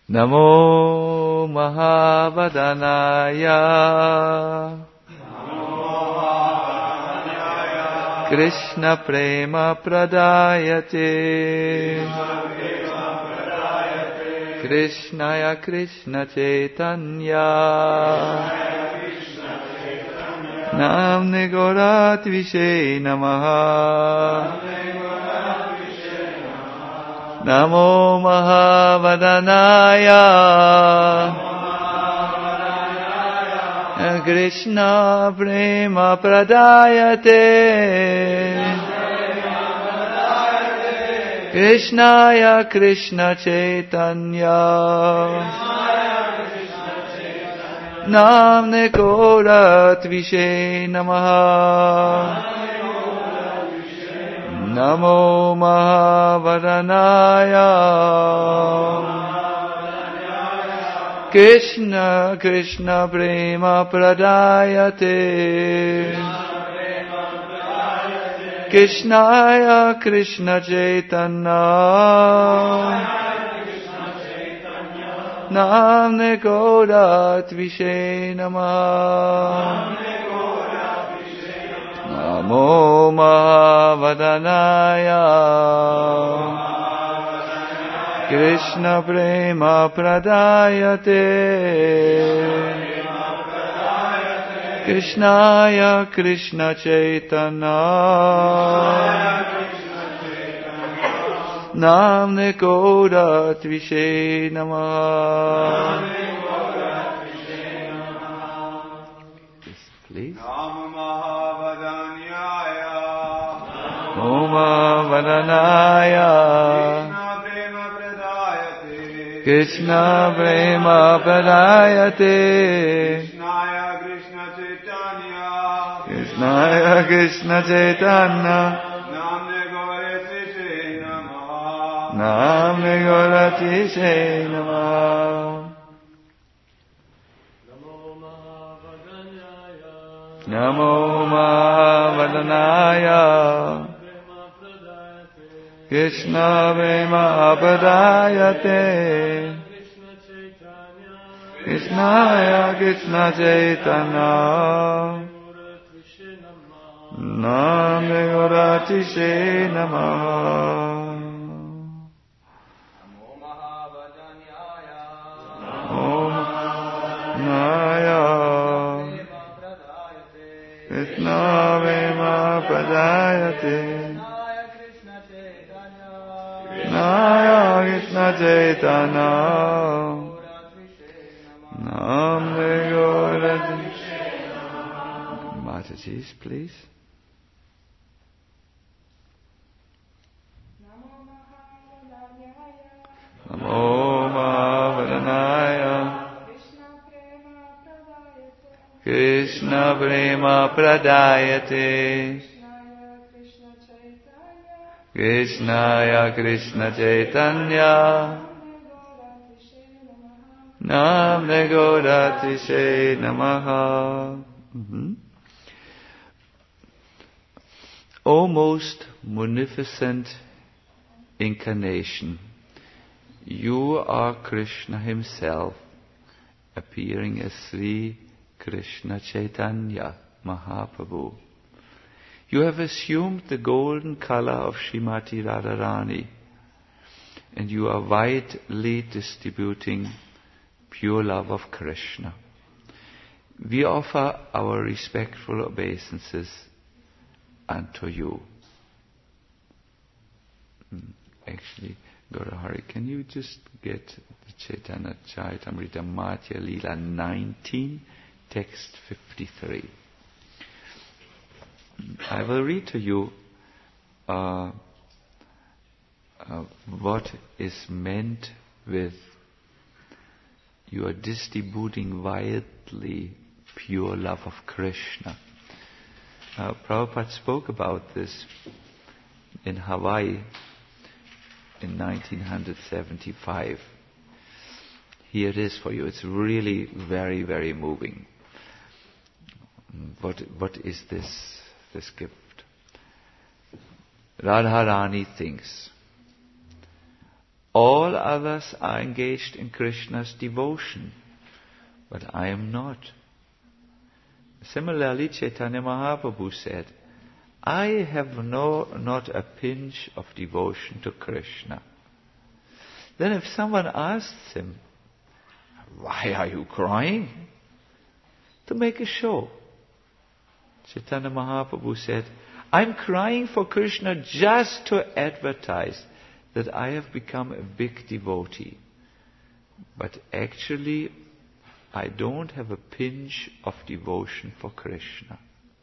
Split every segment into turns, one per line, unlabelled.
Namo Mahavadanaya Krishna Prema Pradayate Krishnaya Krishna Chaitanya Namne Gorat Vishe Namaha Namo Mahavadanaya Krishna Prema Pradayate Krishnaya Krishna Chaitanya Namne Gorat Vishe Namaha Namo Mahavadanaya Krishna Krishna Prema Pradayate Krishnaya Krishna Chaitanya Namne Gorat Vishe Namaha Namo Mahavadanaya Krishna Prema Pradayate Krishnaya Krishna Chaitanya Namne Gorat Vishe Namaha. Please. Namo Mahavadanaya Krishna Prema Pradayate Krishnaya Krishna Chaitanya Namne Gorat Vishe Namaha. Namo Mahavadanaya Krishna Prema Pradayate Krishnaya Krishna Chaitanya Namne Gorat Vishe Namaha. Krishna Prema Pradayate Krishnaya Krishna Chaitanya Namne Gorat Vishe Namaha. Mataji's, please. Namo Mahavadanaya Krishna Prema Pradayate Krishnaya Krishna Chaitanya Namne Gorat Vishe Namaha. O most munificent incarnation, you are Krishna himself, appearing as Sri Krishna Chaitanya Mahaprabhu. You have assumed the golden color of Srimati Radharani, and you are widely distributing pure love of Krishna. We offer our respectful obeisances unto you. Actually, Gaurahari, can you just get the Chaitanya Charitamrita Madhya Leela 19, text 53? I will read to you what is meant with you are distributing widely pure love of Krishna. Prabhupada spoke about this in Hawaii in 1975. Here it is for you. It's really very, very moving. What is this gift? Radharani thinks, All others are engaged in Krishna's devotion, but I am not. Similarly, Chaitanya Mahaprabhu said, I have not a pinch of devotion to Krishna. Then if someone asks him, why are you crying? To make a show. Chaitanya Mahaprabhu said, I'm crying for Krishna just to advertise that I have become a big devotee. But actually, I don't have a pinch of devotion for Krishna.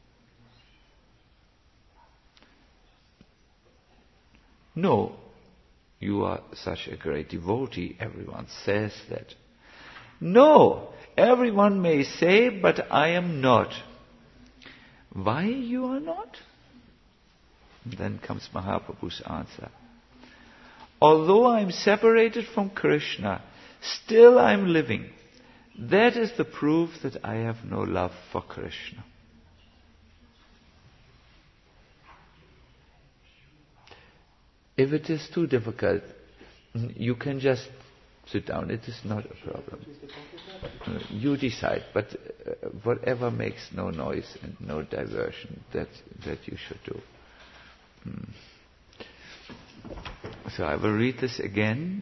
No, you are such a great devotee. Everyone says that. No, everyone may say, but I am not. Why you are not? Then comes Mahaprabhu's answer. Although I am separated from Krishna, still I am living. That is the proof that I have no love for Krishna. If it is too difficult, you can just sit down. It is not a problem. You decide, but whatever makes no noise and no diversion, that you should do. So I will read this again.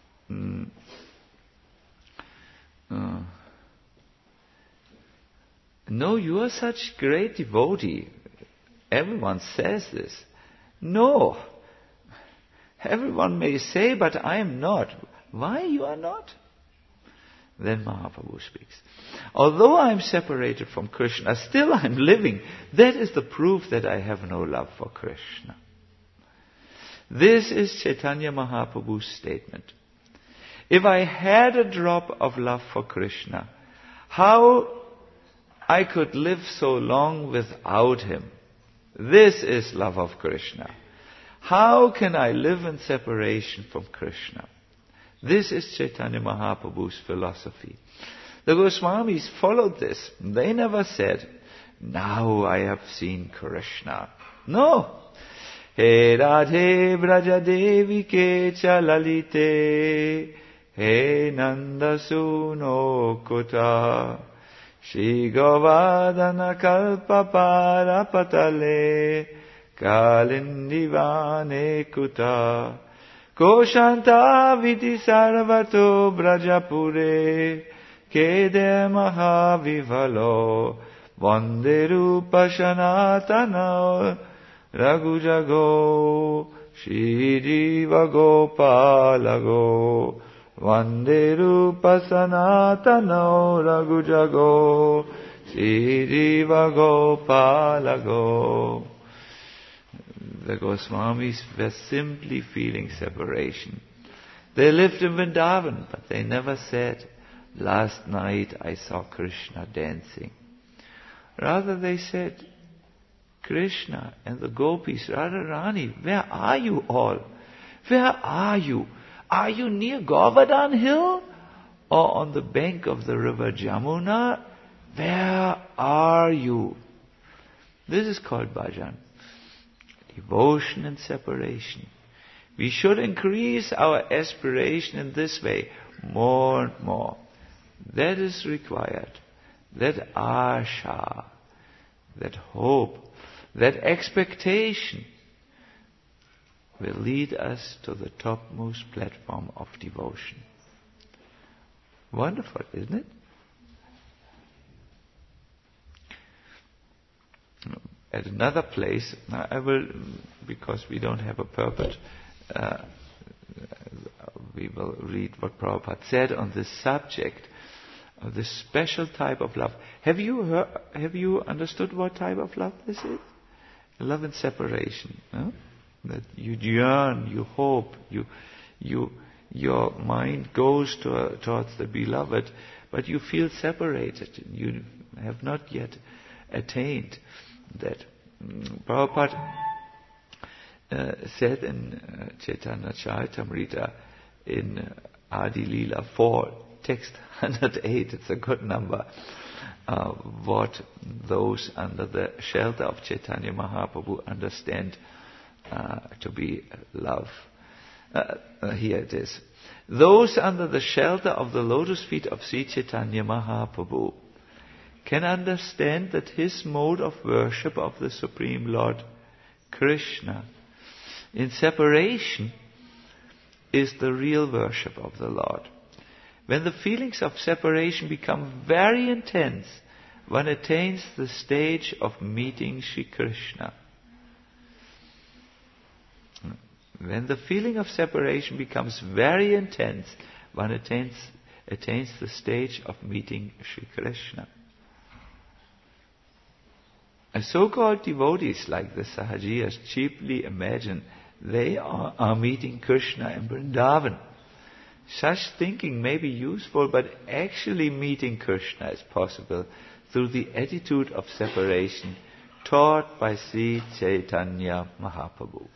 No, you are such great devotee. Everyone says this. No. Everyone may say, but I am not. Why you are not? Then Mahaprabhu speaks. Although I am separated from Krishna, still I am living. That is the proof that I have no love for Krishna. This is Chaitanya Mahaprabhu's statement. If I had a drop of love for Krishna, how I could live so long without him? This is love of Krishna. How can I live in separation from Krishna? This is Chaitanya Mahaprabhu's philosophy. The Goswamis followed this. They never said, now I have seen Krishna. No. He Radhe Braja Devi Kecha Lalite He Nanda Suno Kuta Shri Govardhana Kalpa Parapatale Kalindivane Kuta Koshanta Viti Sarvato Brajapure Kede Mahavivalo Vande Rupa Sanatana Raghujago Shridiva Gopalago Vande Rupa Sanatana Raghujago Shridiva Gopalago. The Goswamis were simply feeling separation. They lived in Vrindavan, but they never said, last night I saw Krishna dancing. Rather they said, Krishna and the gopis, Radharani, where are you all? Where are you? Are you near Govardhan hill? Or on the bank of the river Jamuna? Where are you? This is called bhajan. Devotion and separation. We should increase our aspiration in this way more and more. That is required. That asha, that hope, that expectation will lead us to the topmost platform of devotion. Wonderful, isn't it? At another place, I will, because we don't have a purport, we will read what Prabhupada said on this subject of this special type of love. Have you understood what type of love this is? Love and separation. No? That you yearn, you hope, your mind goes towards the beloved, but you feel separated. You have not yet attained that. Prabhupada said in Chaitanya Charitamrita in Adi Leela 4, text 108, it's a good number, what those under the shelter of Chaitanya Mahaprabhu understand to be love. Here it is. Those under the shelter of the lotus feet of Sri Chaitanya Mahaprabhu can understand that his mode of worship of the Supreme Lord Krishna in separation is the real worship of the Lord. When the feelings of separation become very intense, one attains the stage of meeting Sri Krishna. When the feeling of separation becomes very intense, one attains the stage of meeting Sri Krishna. And so-called devotees like the Sahajiyas cheaply imagine they are meeting Krishna in Vrindavan. Such thinking may be useful, but actually meeting Krishna is possible through the attitude of separation taught by Sri Chaitanya Mahaprabhu.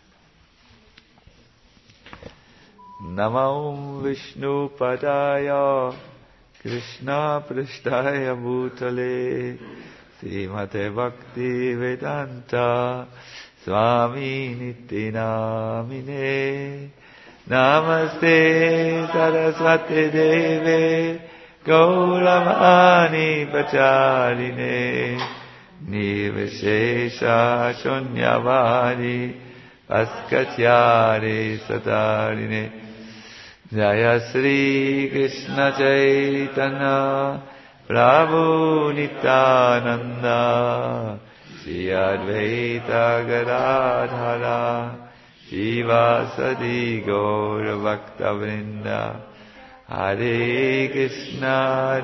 Namo Vishnu Padaya Krishna Prishtaya Bhutale Srimate Bhakti Vedanta Swami Nityanamine Namaste Saraswati Deve Gauravani Pacharine Nivishesha Shunyavadi Askatyare Satarine Jaya Sri Krishna Chaitanya Prabhu Nityananda Sri Advaita Gadadhara Shivasadi Gaura Bhakta Vrinda Hare Krishna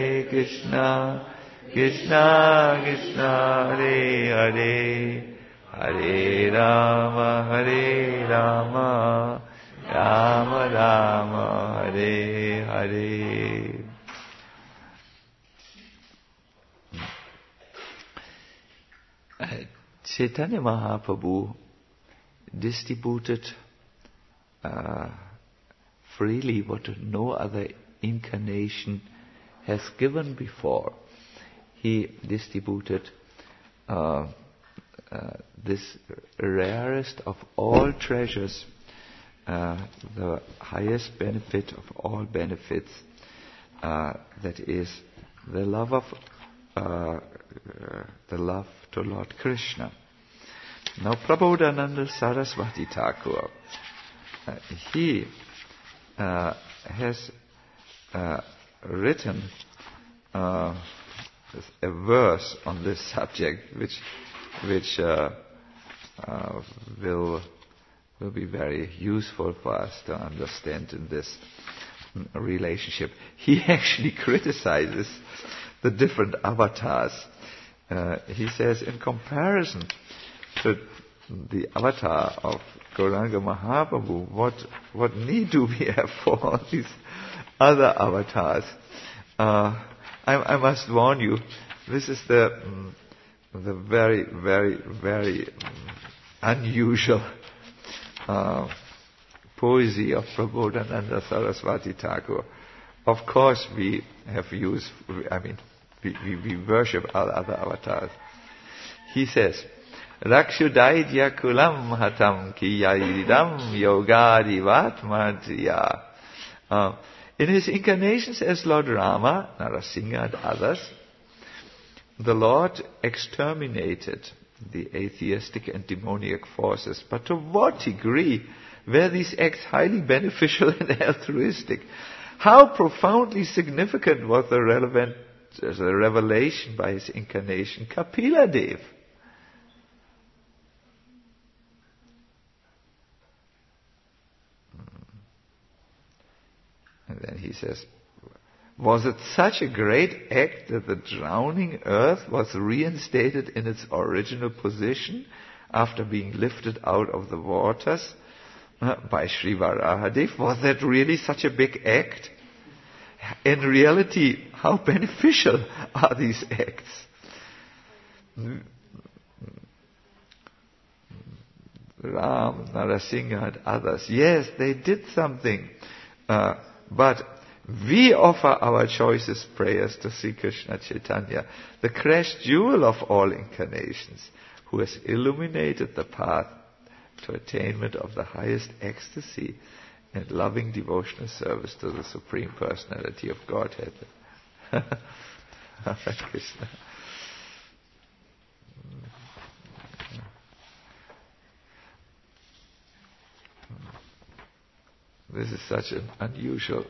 Krishna Krishna Hare Hare Hare Rama Rama Rama Hare Hare. Chaitanya Mahaprabhu distributed freely what no other incarnation has given before. He distributed this rarest of all treasures, the highest benefit of all benefits, that is the love to Lord Krishna. Now, Prabodhananda Saraswati Thakur, he has written a verse on this subject, which will be very useful for us to understand in this relationship. He actually criticizes the different avatars. He says, in comparison to the avatar of Gauranga Mahaprabhu, what need do we have for all these other avatars? I must warn you, this is the very, very, very unusual poesy of Prabodhananda Saraswati Thakur. Of course, we worship all other avatars. He says, Rakshudaidya kulam hatam kiyaidam yogadi vatmadriya. In his incarnations as Lord Rama, Narasingha and others, the Lord exterminated the atheistic and demoniac forces. But to what degree were these acts highly beneficial and altruistic? How profoundly significant was the revelation by his incarnation, Kapila Dev? And then he says, was it such a great act that the drowning earth was reinstated in its original position after being lifted out of the waters by Sri Varahadev? Was that really such a big act? In reality, how beneficial are these acts? Ram, Narasingha and others, yes, they did something. But we offer our choicest prayers to Sri Krishna Chaitanya, the crest jewel of all incarnations, who has illuminated the path to attainment of the highest ecstasy and loving devotional service to the Supreme Personality of Godhead. Hare Krishna. This is such an unusual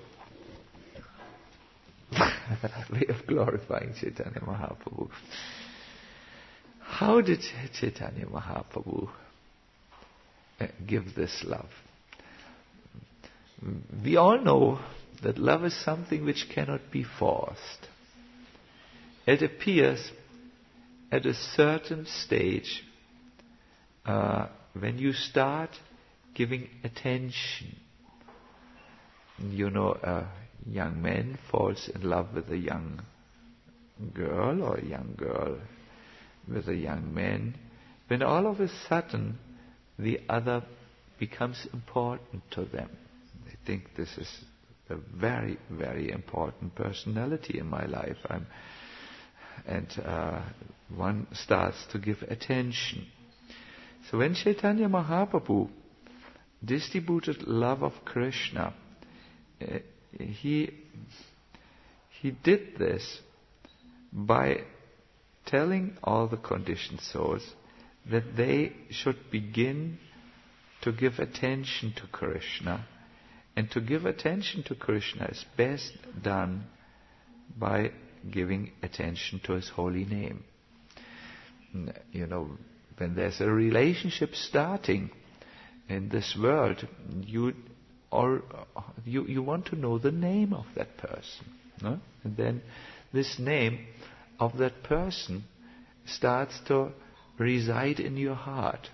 way of glorifying Chaitanya Mahaprabhu. How did Chaitanya Mahaprabhu give this love? We all know that love is something which cannot be forced. It appears at a certain stage when you start giving attention. You know, a young man falls in love with a young girl, or a young girl with a young man, when all of a sudden the other becomes important to them. They think this is a very, very important personality in my life. One starts to give attention. So when Chaitanya Mahaprabhu distributed love of Krishna, he did this by telling all the conditioned souls that they should begin to give attention to Krishna. And to give attention to Krishna is best done by giving attention to His holy name. You know, when there's a relationship starting in this world, you want to know the name of that person. No? And then this name of that person starts to reside in your heart.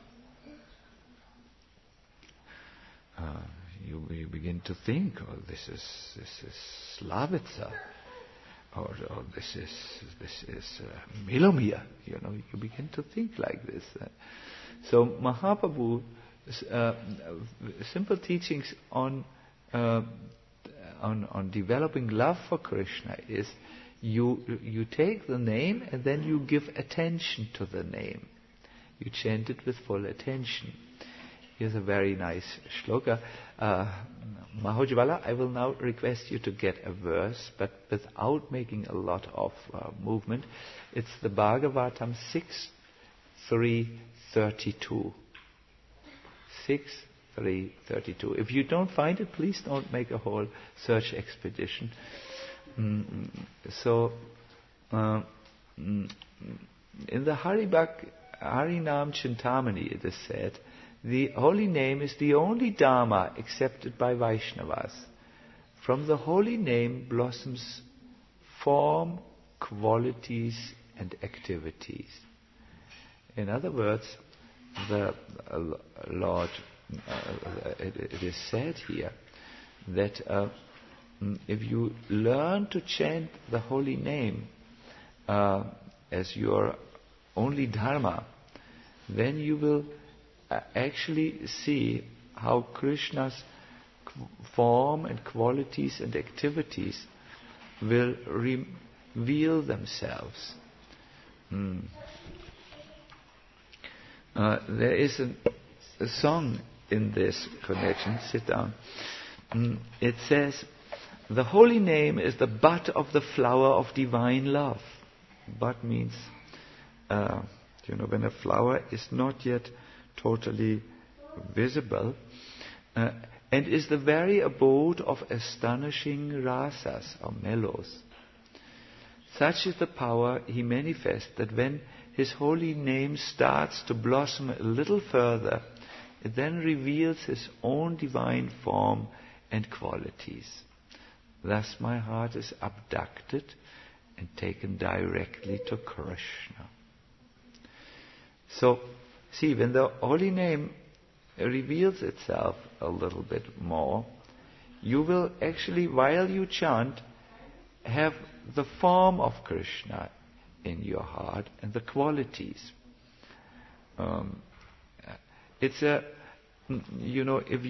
You begin to think, oh, this is Slavitsa, or this is Milomir. You know, you begin to think like this. So Mahaprabhu's simple teachings on developing love for Krishna is you take the name and then you give attention to the name. You chant it with full attention. Here's a very nice shloka. Mahojwala, I will now request you to get a verse, but without making a lot of movement. It's the Bhagavatam 6.3.32. 6.3.32. If you don't find it, please don't make a whole search expedition. In the Harinam Chintamani it is said, the holy name is the only dharma accepted by Vaishnavas. From the holy name blossoms form, qualities and activities. In other words, the Lord, it is said here that if you learn to chant the holy name as your only dharma, then you will actually see how Krishna's form and qualities and activities will reveal themselves. There is a song in this connection. Sit down. It says, the holy name is the bud of the flower of divine love. Bud means, when a flower is not yet totally visible, and is the very abode of astonishing rasas or mellows. Such is the power he manifests that when his holy name starts to blossom a little further, it then reveals his own divine form and qualities. Thus my heart is abducted and taken directly to Krishna. So, see, when the holy name reveals itself a little bit more, you will actually, while you chant, have the form of Krishna in your heart and the qualities. It's a, if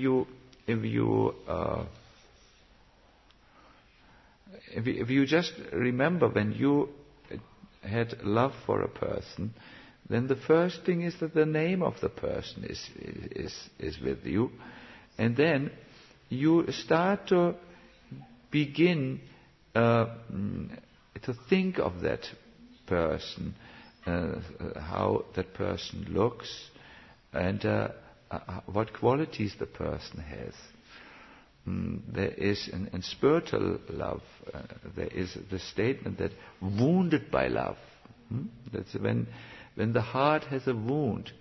you just remember when you had love for a person, then the first thing is that the name of the person is with you, and then you start to begin to think of that person, how that person looks, and what qualities the person has. There is, in spiritual love, there is the statement that wounded by love. That's when the heart has a wound.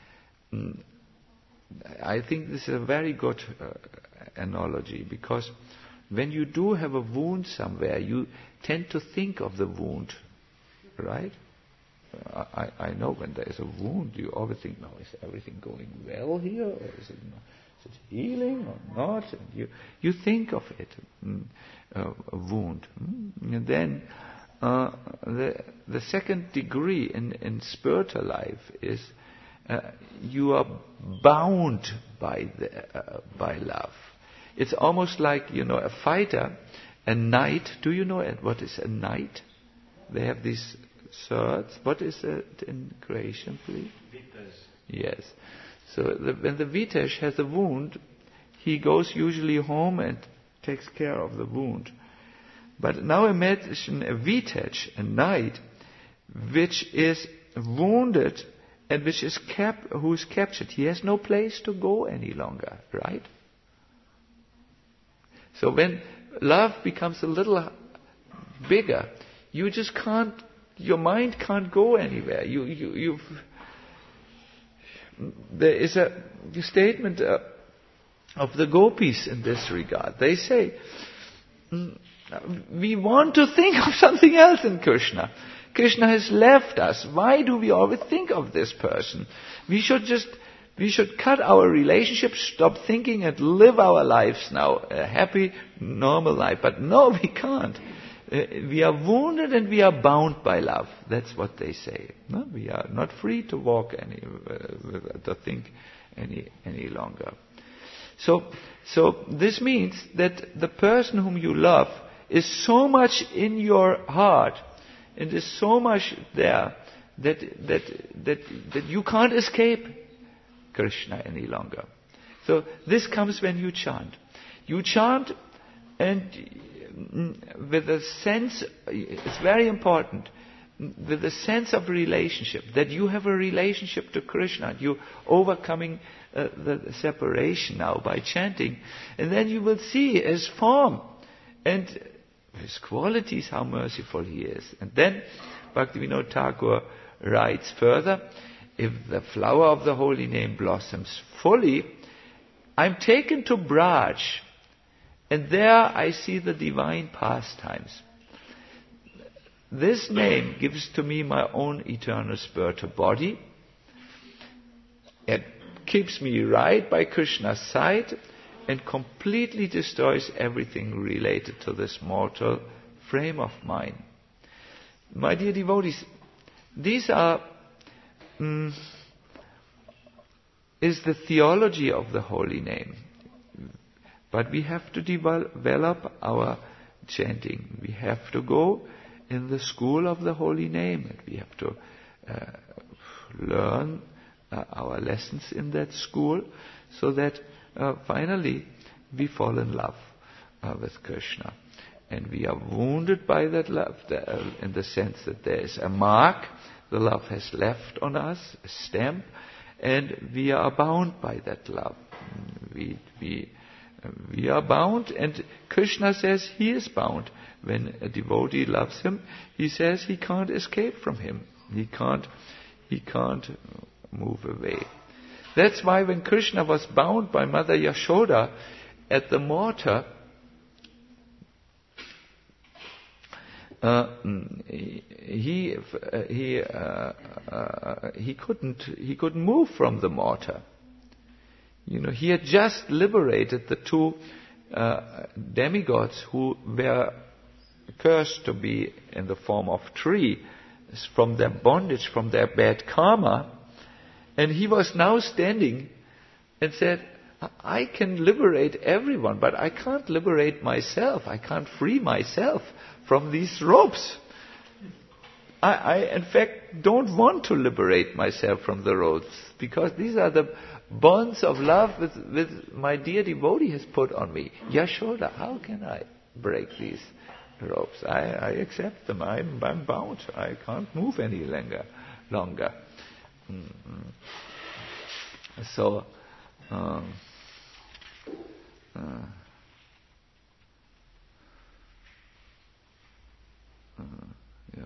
I think this is a very good analogy, because when you do have a wound somewhere, you tend to think of the wound, right? I know when there is a wound, you always think, now is everything going well here, or is it healing or not? And you think of it, a wound. And then the second degree in spiritual life is you are bound by love. It's almost like, a fighter, a knight. Do you know what is a knight? They have these swords. What is it in Croatian, please?
Vitez.
Yes. So when the Vitez has a wound, he goes usually home and takes care of the wound. But now imagine a Vitez, a knight, which is wounded and who is captured. He has no place to go any longer, right? So when love becomes a little bigger, you just can't. Your mind can't go anywhere. There is a statement of the gopis in this regard. They say, we want to think of something else in Krishna. Krishna has left us. Why do we always think of this person? We should cut our relationship, stop thinking, and live our lives now, a happy, normal life. But no, we can't. We are wounded and we are bound by love. That's what they say. No? We are not free to walk to think any longer. So this means that the person whom you love is so much in your heart and is so much there that you can't escape Krishna any longer. So this comes when you chant. You chant, and with a sense, it's very important, with a sense of relationship, that you have a relationship to Krishna. You're overcoming the separation now by chanting. And then you will see his form and his qualities, how merciful he is. And then Bhaktivinoda Thakur writes further, if the flower of the holy name blossoms fully, I'm taken to Braj, and there I see the divine pastimes. This name gives to me my own eternal spiritual body. It keeps me right by Krishna's side and completely destroys everything related to this mortal frame of mine. My dear devotees, these are is the theology of the holy name. But we have to develop our chanting. We have to go in the school of the holy name. And we have to learn our lessons in that school, so that finally we fall in love with Krishna. And we are wounded by that love in the sense that there is a mark the love has left on us, a stamp, and we are bound by that love. We are bound, and Krishna says he is bound. When a devotee loves him, he says he can't escape from him. He can't move away. That's why when Krishna was bound by Mother Yashoda at the mortar, he couldn't move from the mortar. He had just liberated the two demigods who were cursed to be in the form of tree from their bondage, from their bad karma. And he was now standing and said, I can liberate everyone, but I can't liberate myself. I can't free myself from these ropes. I in fact don't want to liberate myself from the ropes, because these are the bonds of love with my dear devotee has put on me. Yashoda, how can I break these ropes? I accept them. I'm bound. I can't move any longer. So, yeah.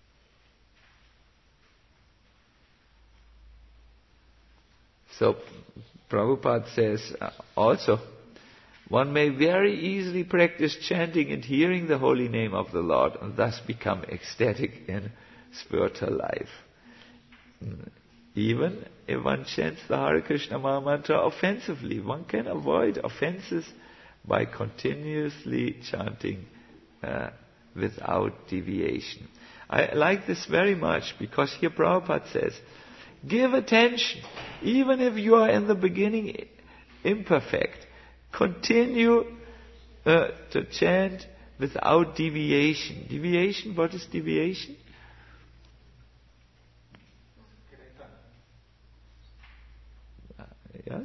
So, Prabhupada says also, one may very easily practice chanting and hearing the holy name of the Lord and thus become ecstatic in spiritual life. Even if one chants the Hare Krishna Maha Mantra offensively, one can avoid offenses by continuously chanting without deviation. I like this very much, because here Prabhupada says, give attention, even if you are in the beginning imperfect. Continue to chant without deviation. Deviation, what is deviation? Yes?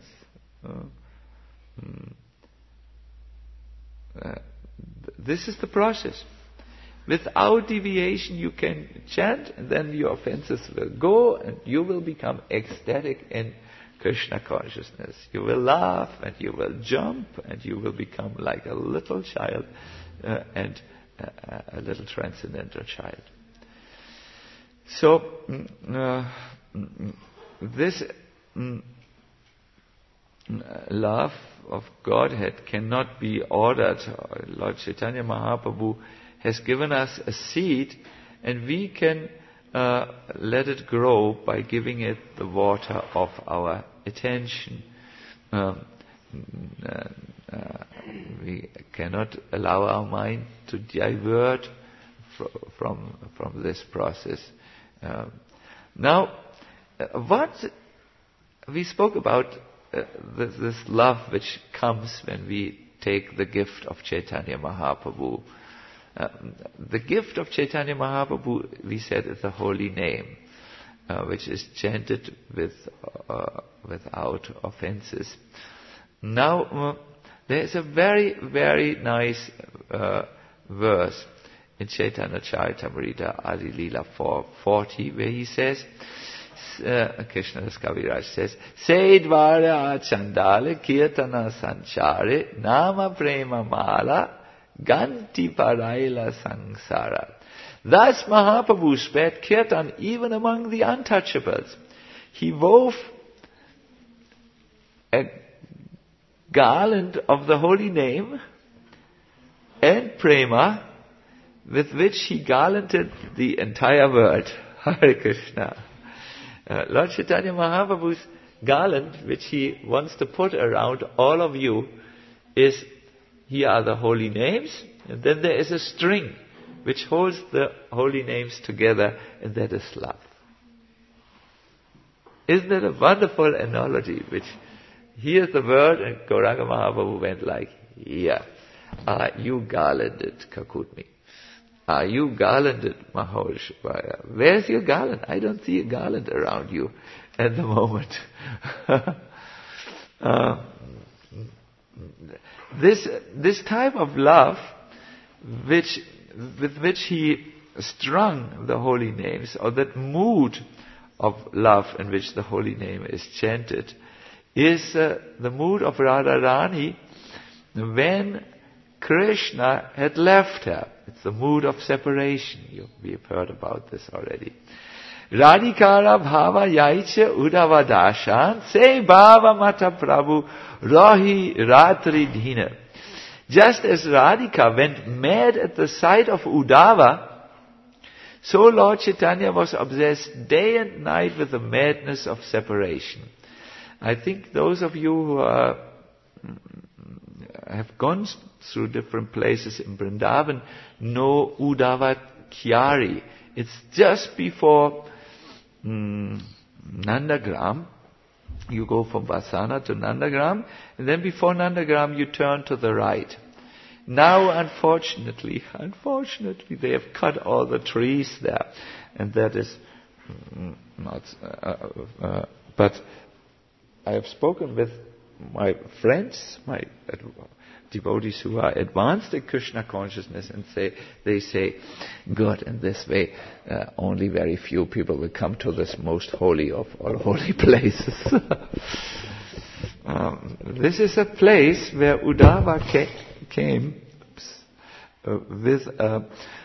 This is the process. Without deviation you can chant, and then your offenses will go and you will become ecstatic in Krishna consciousness. You will laugh and you will jump and you will become like a little child and a little transcendental child. So, this love of Godhead cannot be ordered. Lord Chaitanya Mahaprabhu has given us a seed, and we can let it grow by giving it the water of our attention. We cannot allow our mind to divert from this process. Now, what we spoke about, this love which comes when we take the gift of Chaitanya Mahaprabhu. The gift of Chaitanya Mahaprabhu, we said, is the holy name, which is chanted without offenses. Now, there is a very, very nice verse in Chaitanya Charitamrita, Adi Leela 4:40, where he says, Krishna Das Kaviraj says, Seidvara Chandale Kirtana Sanchare Nama Prema Mala Ganti Paraila Sangsara. Thus Mahaprabhu spread Kirtan even among the untouchables. He wove a garland of the holy name and prema with which he garlanded the entire world. Hare Krishna. Lord Chaitanya Mahaprabhu's garland, which he wants to put around all of you, is, here are the holy names, and then there is a string which holds the holy names together, and that is love. Isn't that a wonderful analogy? Which, here's the word, and Gauranga Mahaprabhu went like, yeah, are you garlanded, Kakutmi? Are you garlanded, Mahoshvaya? Where's your garland? I don't see a garland around you at the moment. This type of love, with which he strung the holy names, or that mood of love in which the holy name is chanted, is the mood of Radharani when Krishna had left her. It's the mood of separation. We have heard about this already. Radhikara bhava yaicha udavadashan se bhava mata prabhu rahi ratri dhina. Just as Radhika went mad at the sight of Uddhava, so Lord Chaitanya was obsessed day and night with the madness of separation. I think those of you who have gone through different places in Vrindavan know Uddhava Kyari. It's just before Nandagram. You go from Vasana to Nandagram, and then before Nandagram you turn to the right. Now, unfortunately, they have cut all the trees there, and that is not. But I have spoken with my friends, my devotees who are advanced in Krishna consciousness, and they say, good, in this way, only very few people will come to this most holy of all holy places. This is a place where Uddhava came with a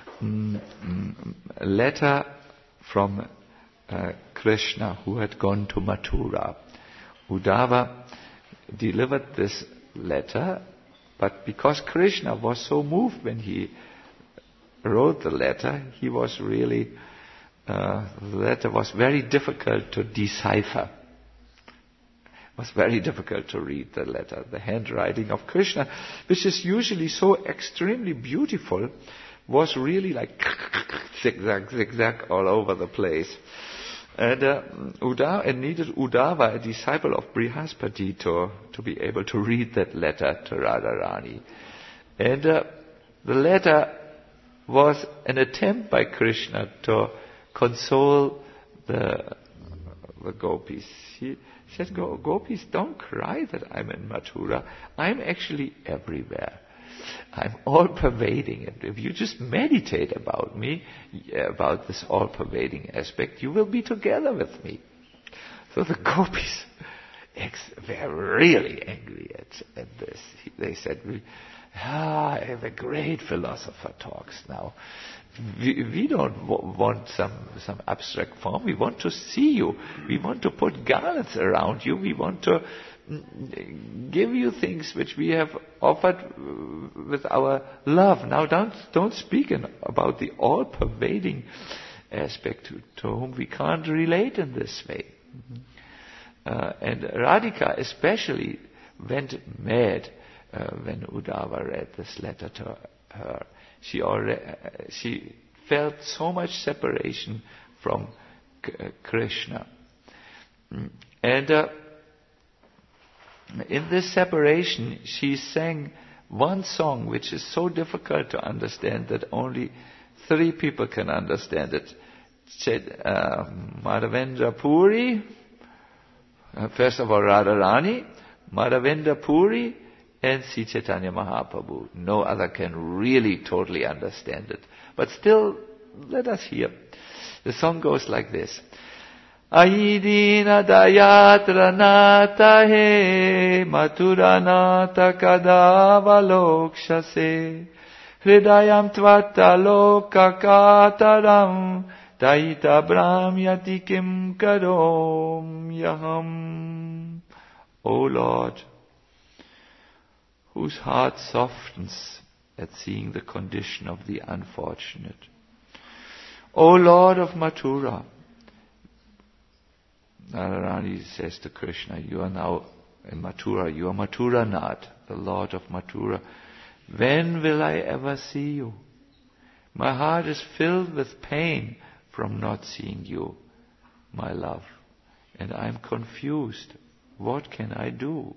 letter from Krishna, who had gone to Mathura. Uddhava delivered this letter, but because Krishna was so moved when he wrote the letter, he was really, the letter was very difficult to decipher. It was very difficult to read the letter. The handwriting of Krishna, which is usually so extremely beautiful, was really like zigzag, zigzag all over the place. And it needed Uddhava, a disciple of Brihaspati, to be able to read that letter to Radharani. And the letter was an attempt by Krishna to console the gopis. He said, gopis, don't cry that I'm in Mathura. I'm actually everywhere. I'm all-pervading. And if you just meditate about me, about this all-pervading aspect, you will be together with me. So the gopis were really angry at this. They said, the great philosopher talks now. We don't want some abstract form. We want to see you. We want to put garlands around you. We want to give you things which we have offered with our love. Now don't speak about the all-pervading aspect to whom we can't relate in this way. And Radhika especially went mad when Uddhava read this letter to her. She felt so much separation from Krishna. And in this separation, she sang one song which is so difficult to understand that only 3 people can understand it. Madhavendra Puri, first of all Radharani, Madhavendra Puri, and Sri Chaitanya Mahaprabhu. No other can really totally understand it. But still, let us hear. The song goes like this. Aidina dayatra nata he mathura nata kadavalokshase hridayam tvata lokakataram taita brahmyati kim karom yaham. O Lord, whose heart softens at seeing the condition of the unfortunate. O Lord of Mathura, Radharani says to Krishna, you are now in Mathura, you are Mathura Nath, the Lord of Mathura. When will I ever see you? My heart is filled with pain from not seeing you, my love, and I am confused. What can I do?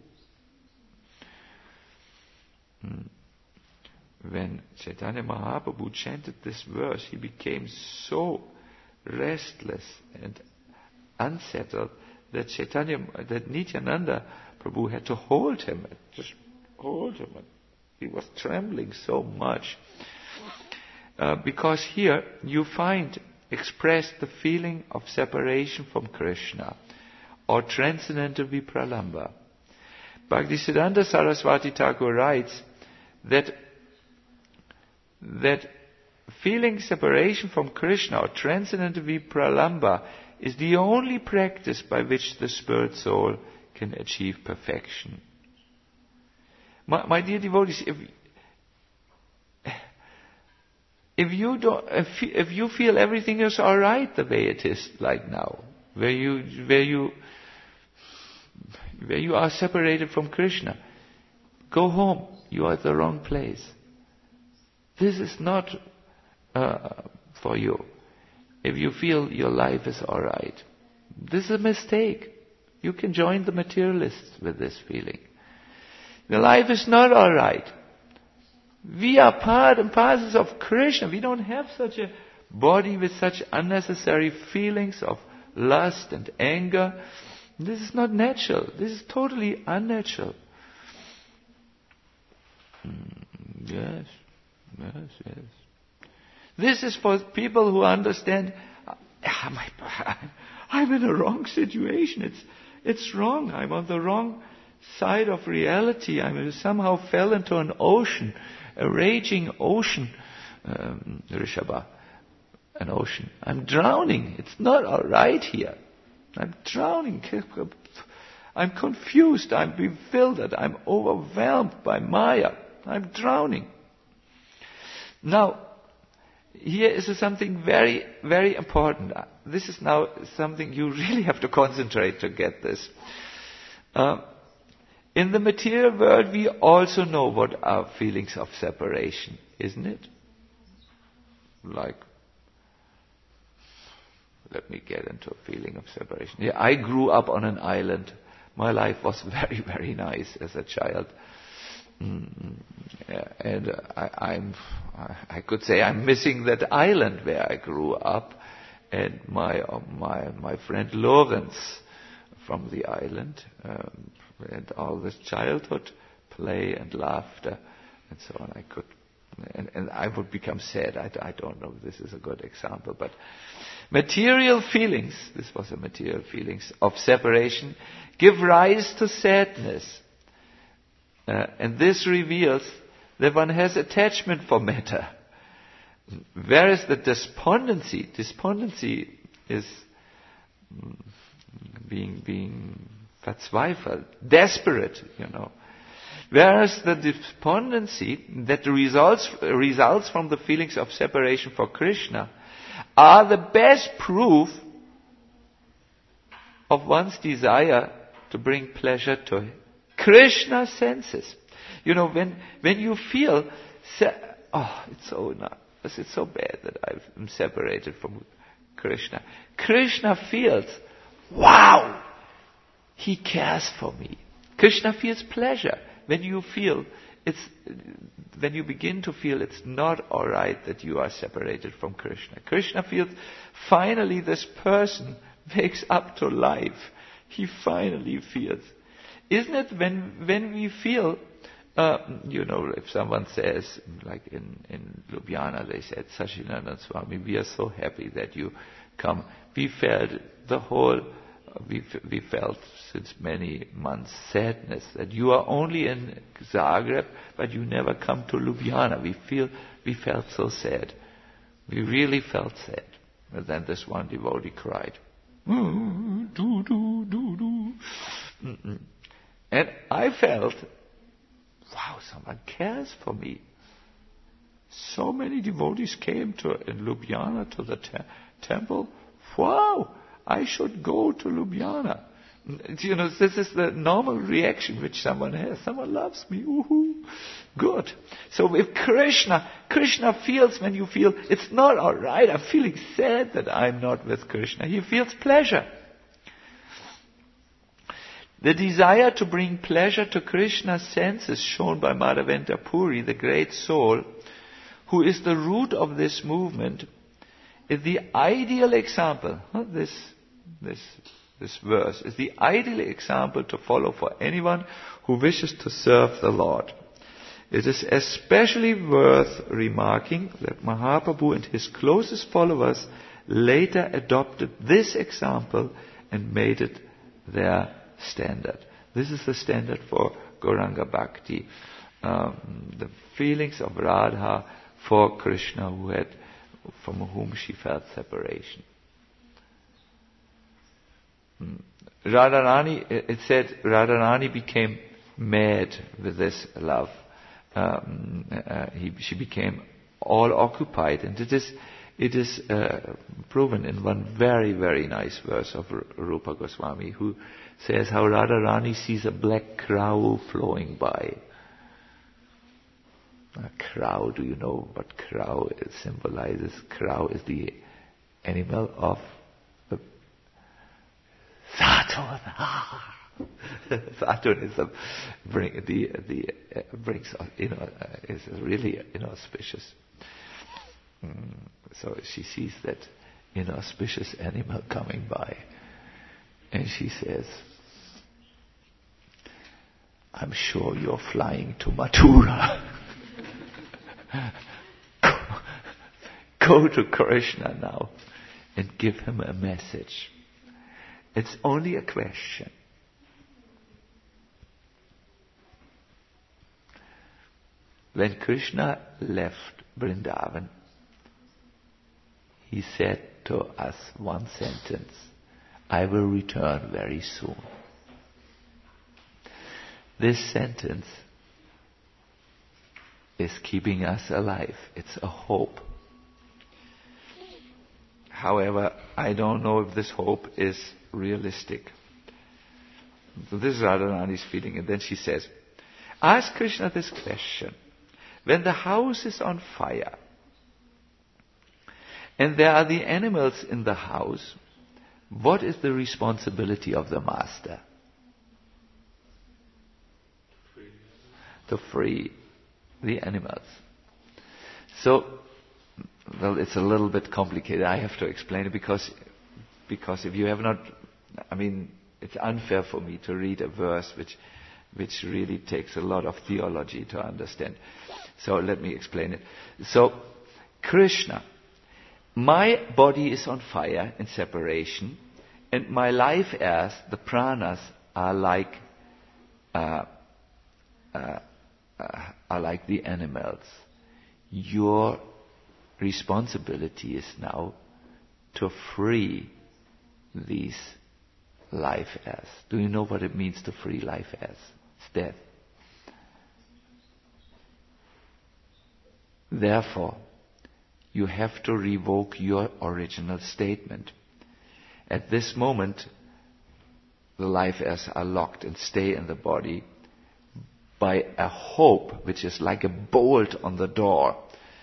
When Chaitanya Mahaprabhu chanted this verse, he became so restless and unsettled that Nityananda Prabhu had to hold him. Just hold him. He was trembling so much. Because here you find expressed the feeling of separation from Krishna or transcendental vipralamba. Bhaktisiddhanta Saraswati Thakur writes that feeling separation from Krishna or transcendental vipralamba is the only practice by which the spirit soul can achieve perfection. My dear devotees, if you feel everything is all right the way it is like now, where you are separated from Krishna, go home. You are at the wrong place. This is not for you. If you feel your life is all right, this is a mistake. You can join the materialists with this feeling. Your life is not all right. We are part and parcels of Krishna. We don't have such a body with such unnecessary feelings of lust and anger. This is not natural. This is totally unnatural. Yes. This is for people who understand, I'm in a wrong situation. It's wrong. I'm on the wrong side of reality. I somehow fell into an ocean, a raging ocean, Rishabha, an ocean. I'm drowning. It's not all right here. I'm drowning. I'm confused. I'm bewildered. I'm overwhelmed by Maya. I'm drowning. Now, here is something very, very important. This is now something you really have to concentrate to get this. In the material world, we also know what are feelings of separation, isn't it? Like, let me get into a feeling of separation. Yeah, I grew up on an island. My life was very, very nice as a child. And I could say I'm missing that island where I grew up, and my friend Lorenz from the island, and all this childhood play and laughter and so on. And I would become sad. I don't know if this is a good example, but material feelings, this was a material feelings of separation, give rise to sadness. And this reveals that one has attachment for matter. Whereas the despondency is being verzweifelt, desperate, Whereas the despondency that results from the feelings of separation for Krishna are the best proof of one's desire to bring pleasure to Krishna's senses. When you feel, it's so bad that I'm separated from Krishna. Krishna feels, wow, he cares for me. Krishna feels pleasure. When you begin to feel it's not all right that you are separated from Krishna. Krishna feels, finally this person wakes up to life. He finally feels. Isn't it when we feel, if someone says, like in Ljubljana, they said, Sachinandan Swami, we are so happy that you come. We felt since many months sadness that you are only in Zagreb, but you never come to Ljubljana. We felt so sad. We really felt sad. And then this one devotee cried. And I felt, wow, someone cares for me. So many devotees came in Ljubljana to the temple. Wow, I should go to Ljubljana. This is the normal reaction which someone has. Someone loves me. Woohoo. Good. So with Krishna feels when you feel, it's not all right, I'm feeling sad that I'm not with Krishna. He feels pleasure. The desire to bring pleasure to Krishna's senses shown by Madhavendra Puri, the great soul, who is the root of this movement, is the ideal example. This verse is the ideal example to follow for anyone who wishes to serve the Lord. It is especially worth remarking that Mahaprabhu and his closest followers later adopted this example and made it their standard. This is the standard for Gauranga Bhakti. The feelings of Radha for Krishna, from whom she felt separation. Radharani, it said Radharani became mad with this love. She became all occupied, and it is proven in one very, very nice verse of Rupa Goswami, who says how Radharani sees a black crow flowing by. A crow, do you know what crow symbolizes? Crow is the animal of the Saturn. Saturnism brings, is really inauspicious. So she sees that inauspicious animal coming by, and she says, "I'm sure you're flying to Mathura. Go to Krishna now and give him a message. It's only a question." When Krishna left Vrindavan, he said to us one sentence, "I will return very soon." This sentence is keeping us alive. It's a hope. However, I don't know if this hope is realistic. So this is Radharani's feeling. And then she says, ask Krishna this question. When the house is on fire, and there are the animals in the house, what is the responsibility of the master? To free the animals. So, well, it's a little bit complicated. I have to explain it because if you have not, it's unfair for me to read a verse which really takes a lot of theology to understand. So let me explain it. So, Krishna, my body is on fire in separation, and my life airs, the pranas, are like the animals. Your responsibility is now to free these life airs. Do you know what it means to free life airs? It's death. Therefore, you have to revoke your original statement. At this moment, the life airs are locked and stay in the body by a hope which is like a bolt on the door.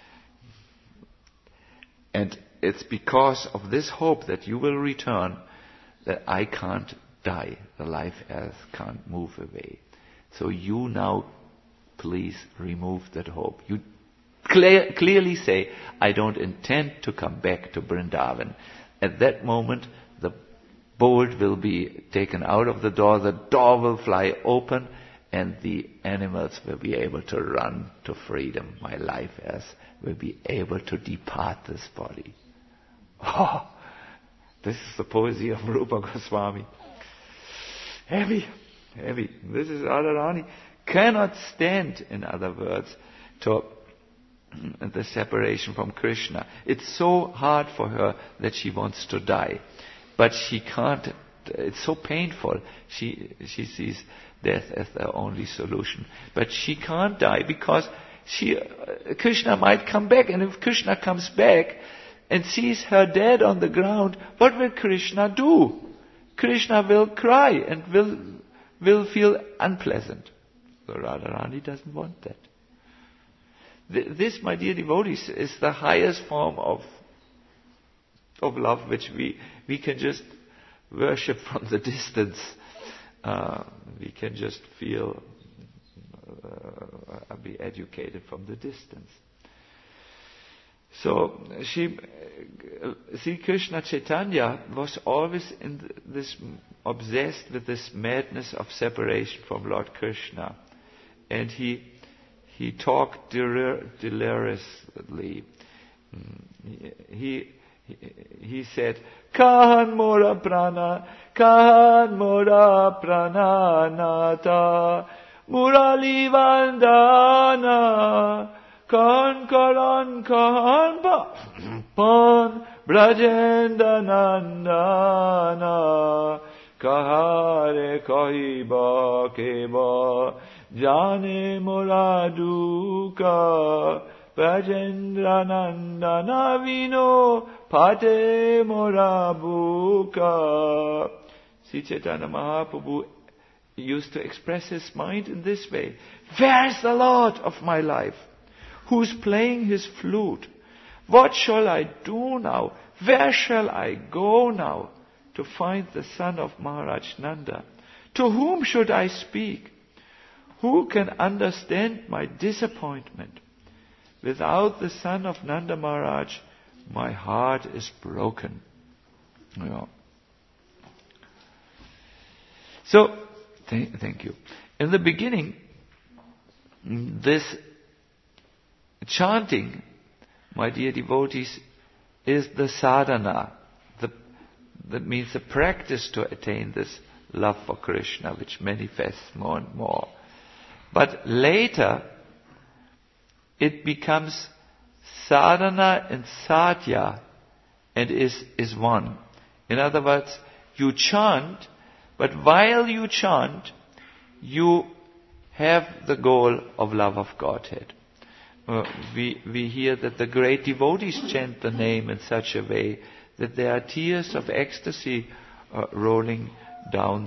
And it's because of this hope that you will return that I can't die. The life airs can't move away. So you now please remove that hope. You clearly say, I don't intend to come back to Vrindavan. At that moment, the bolt will be taken out of the door will fly open, and the animals will be able to run to freedom. My life airs will be able to depart this body. Oh, this is the poesy of Rupa Goswami. Heavy. This is Radharani. Cannot stand, in other words, to the separation from Krishna. It's so hard for her that she wants to die. But she can't. It's so painful. She sees death as the only solution. But she can't die because Krishna might come back. And if Krishna comes back and sees her dead on the ground, what will Krishna do? Krishna will cry and will feel unpleasant. So Radharani doesn't want that. This, my dear devotees, is the highest form of love which we can just worship from the distance. We can just feel, be educated from the distance. So, Sri Krishna Chaitanya was always obsessed with this madness of separation from Lord Krishna. And he talked deliriously. He said, Kahan mora prana nata, Murali vandana, Kahan karan kahan pan, Brajenda nandana, Kahare kahiba keba, Jane mora duka, Brajendra nandana vino, Pate mora buka. Sri Chaitanya Mahaprabhu used to express his mind in this way. Where is the Lord of my life? Who's playing his flute? What shall I do now? Where shall I go now to find the son of Maharaj Nanda? To whom should I speak? Who can understand my disappointment? Without the son of Nanda Maharaj, my heart is broken. Yeah. So, thank you. In the beginning, this chanting, my dear devotees, is the sadhana. That means the practice to attain this love for Krishna, which manifests more and more. But later, it becomes sadhana and sadhya, and is one. In other words, you chant, but while you chant, you have the goal of love of Godhead. We hear that the great devotees chant the name in such a way that there are tears of ecstasy rolling down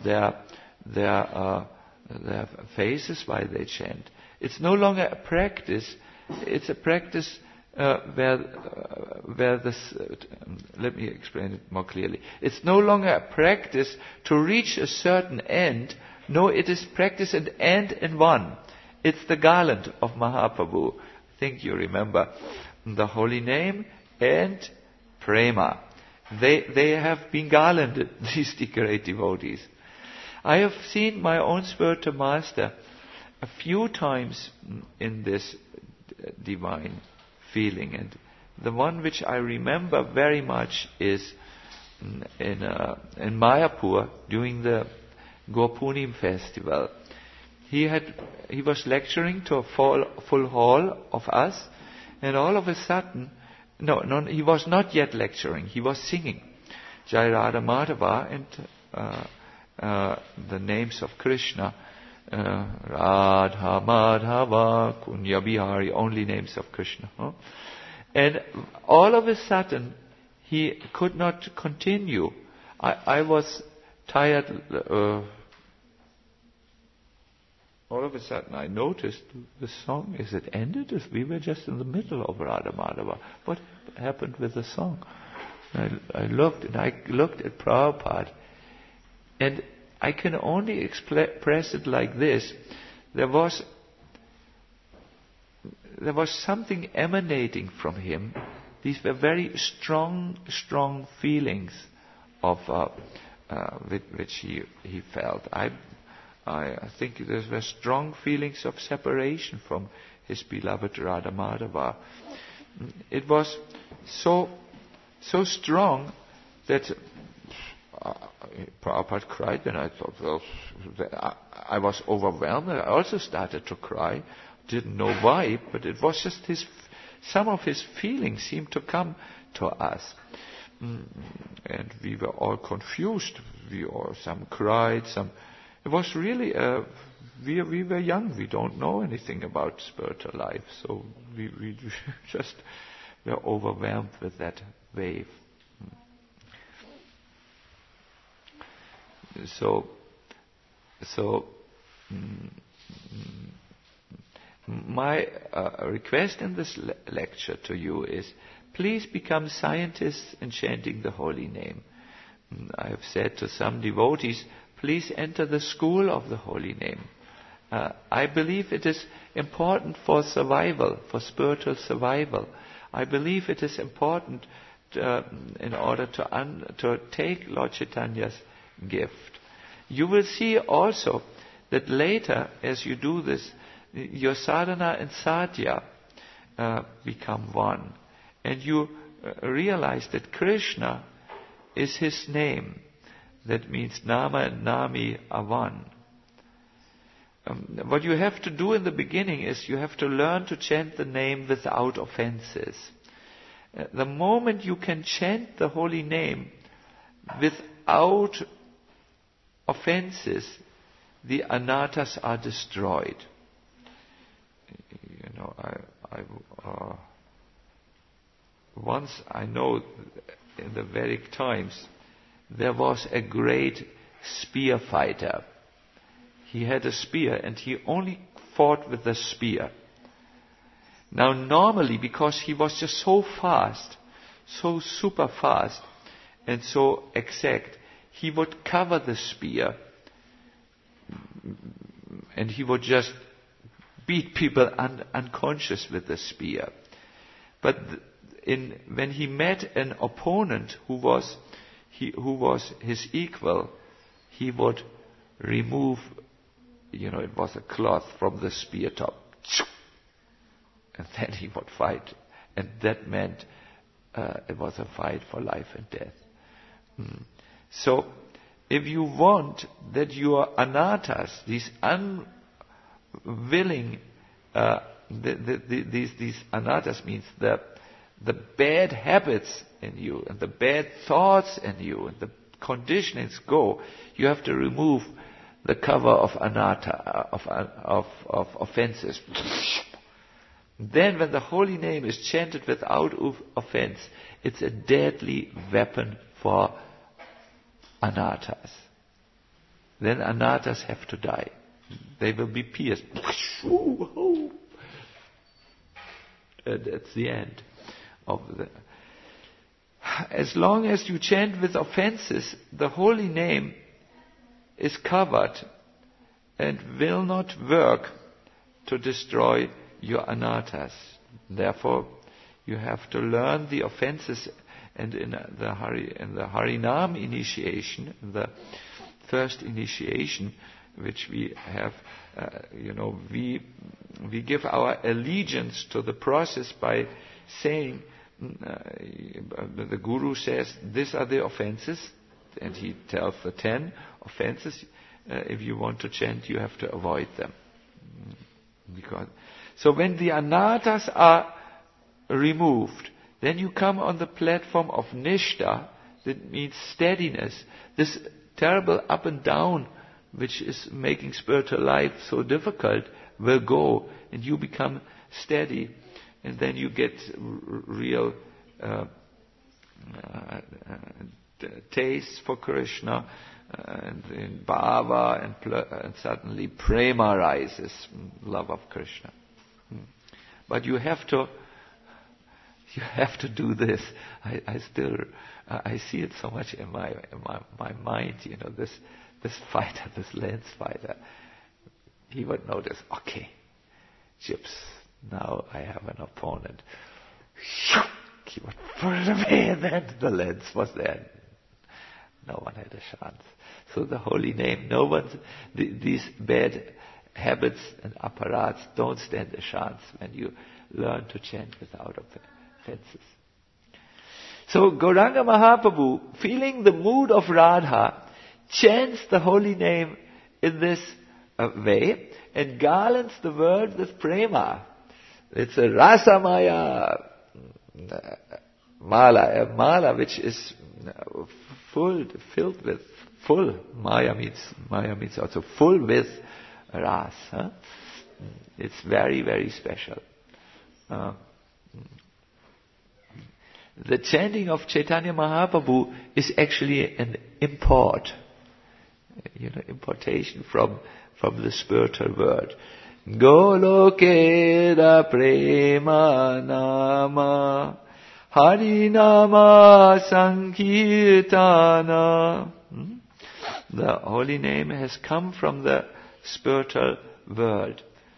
their faces while they chant. It's no longer a practice. It's a practice where this. Let me explain it more clearly. It's no longer a practice to reach a certain end. No, it is practice and end in one. It's the garland of Mahaprabhu. I think you remember the holy name and prema. They have been garlanded, these great devotees. I have seen my own spiritual master a few times in this divine feeling, and the one which I remember very much is in Mayapur during the Gurpunim festival. He was lecturing to a full hall of us, and all of a sudden, no, he was not yet lecturing. He was singing Jai Radha Madhava and the names of Krishna. Radha Madhava Kunya Bihari, only names of Krishna. Huh? And all of a sudden, he could not continue. I was tired. All of a sudden, I noticed the song. Is it ended? We were just in the middle of Radha Madhava. What happened with the song? I looked at Prabhupada, and I can only express it like this. There was something emanating from him. These were very strong feelings of which he felt. I think there were strong feelings of separation from his beloved Radha Madhava. It was so strong that Prabhupada cried, and I thought, well, I was overwhelmed. I also started to cry. Didn't know why, but it was just some of his feelings seemed to come to us. And we were all confused. Some cried, some. It was really, we were young. We don't know anything about spiritual life. So we just were overwhelmed with that wave. So my request in this lecture to you is, please become scientists in chanting the holy name. I have said to some devotees, please enter the school of the holy name. I believe it is important for survival, for spiritual survival. I believe it is important in order to take Lord Chaitanya's gift. You will see also that later, as you do this, your sadhana and sadhya become one. And you realize that Krishna is his name. That means Nama and Nami are one. What you have to do in the beginning is you have to learn to chant the name without offenses. The moment you can chant the holy name without offenses, the anarthas are destroyed. You know, once I know in the Vedic times there was a great spear fighter. He had a spear and he only fought with the spear. Now normally, because he was just so fast, so super fast and so exact, he would cover the spear and he would just beat people unconscious with the spear. But when he met an opponent who was his equal, he would remove, it was a cloth from the spear top, and then he would fight. And that meant it was a fight for life and death. So, if you want that your anatas, these unwilling, these anatas means the bad habits in you and the bad thoughts in you and the conditionings go, you have to remove the cover of anatta, of offenses. Then when the holy name is chanted without offense, it's a deadly weapon for anattas. Then anattas have to die. They will be pierced. And that's the end of the... As long as you chant with offenses, the holy name is covered and will not work to destroy your anattas. Therefore, you have to learn the offenses, and in the Harinam initiation, the first initiation, which we have, we give our allegiance to the process by saying, the Guru says, these are the offenses, and he tells the 10 offenses. If you want to chant, you have to avoid them. So when the anattas are removed, then you come on the platform of Nishta, that means steadiness. This terrible up and down, which is making spiritual life so difficult, will go, and you become steady, and then you get real taste for Krishna, and in bhava, and suddenly prema rises, love of Krishna. But you have to do this. I see it so much in my mind. This fighter, this lance fighter, he would notice. Okay, chips. Now I have an opponent. He would put it away, and then the lance was there. No one had a chance. So the holy name, these bad habits and apparats don't stand a chance when you learn to chant without offenses. So Gauranga Mahaprabhu, feeling the mood of Radha, chants the holy name in this way and garlands the world with prema. It's a rasamaya mala, a mala which is filled with full. Maya means also full with ras. It's very, very special. The chanting of Chaitanya Mahaprabhu is actually an importation from the spiritual world. Golokeda prema nama Harinama Sankirtana. The holy name has come from the spiritual world.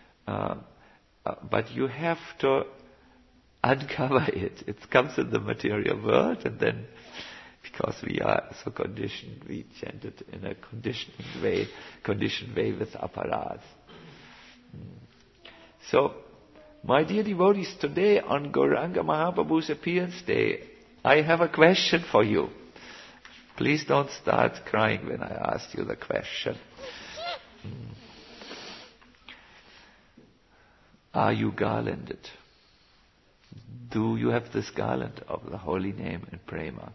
But you have to uncover it. It comes in the material world, and then, because we are so conditioned, we chant it in a conditioned way with apparats. So, my dear devotees, today on Gauranga Mahaprabhu's appearance day, I have a question for you. Please don't start crying when I ask you the question. Are you garlanded? Do you have this garland of the holy name and prema?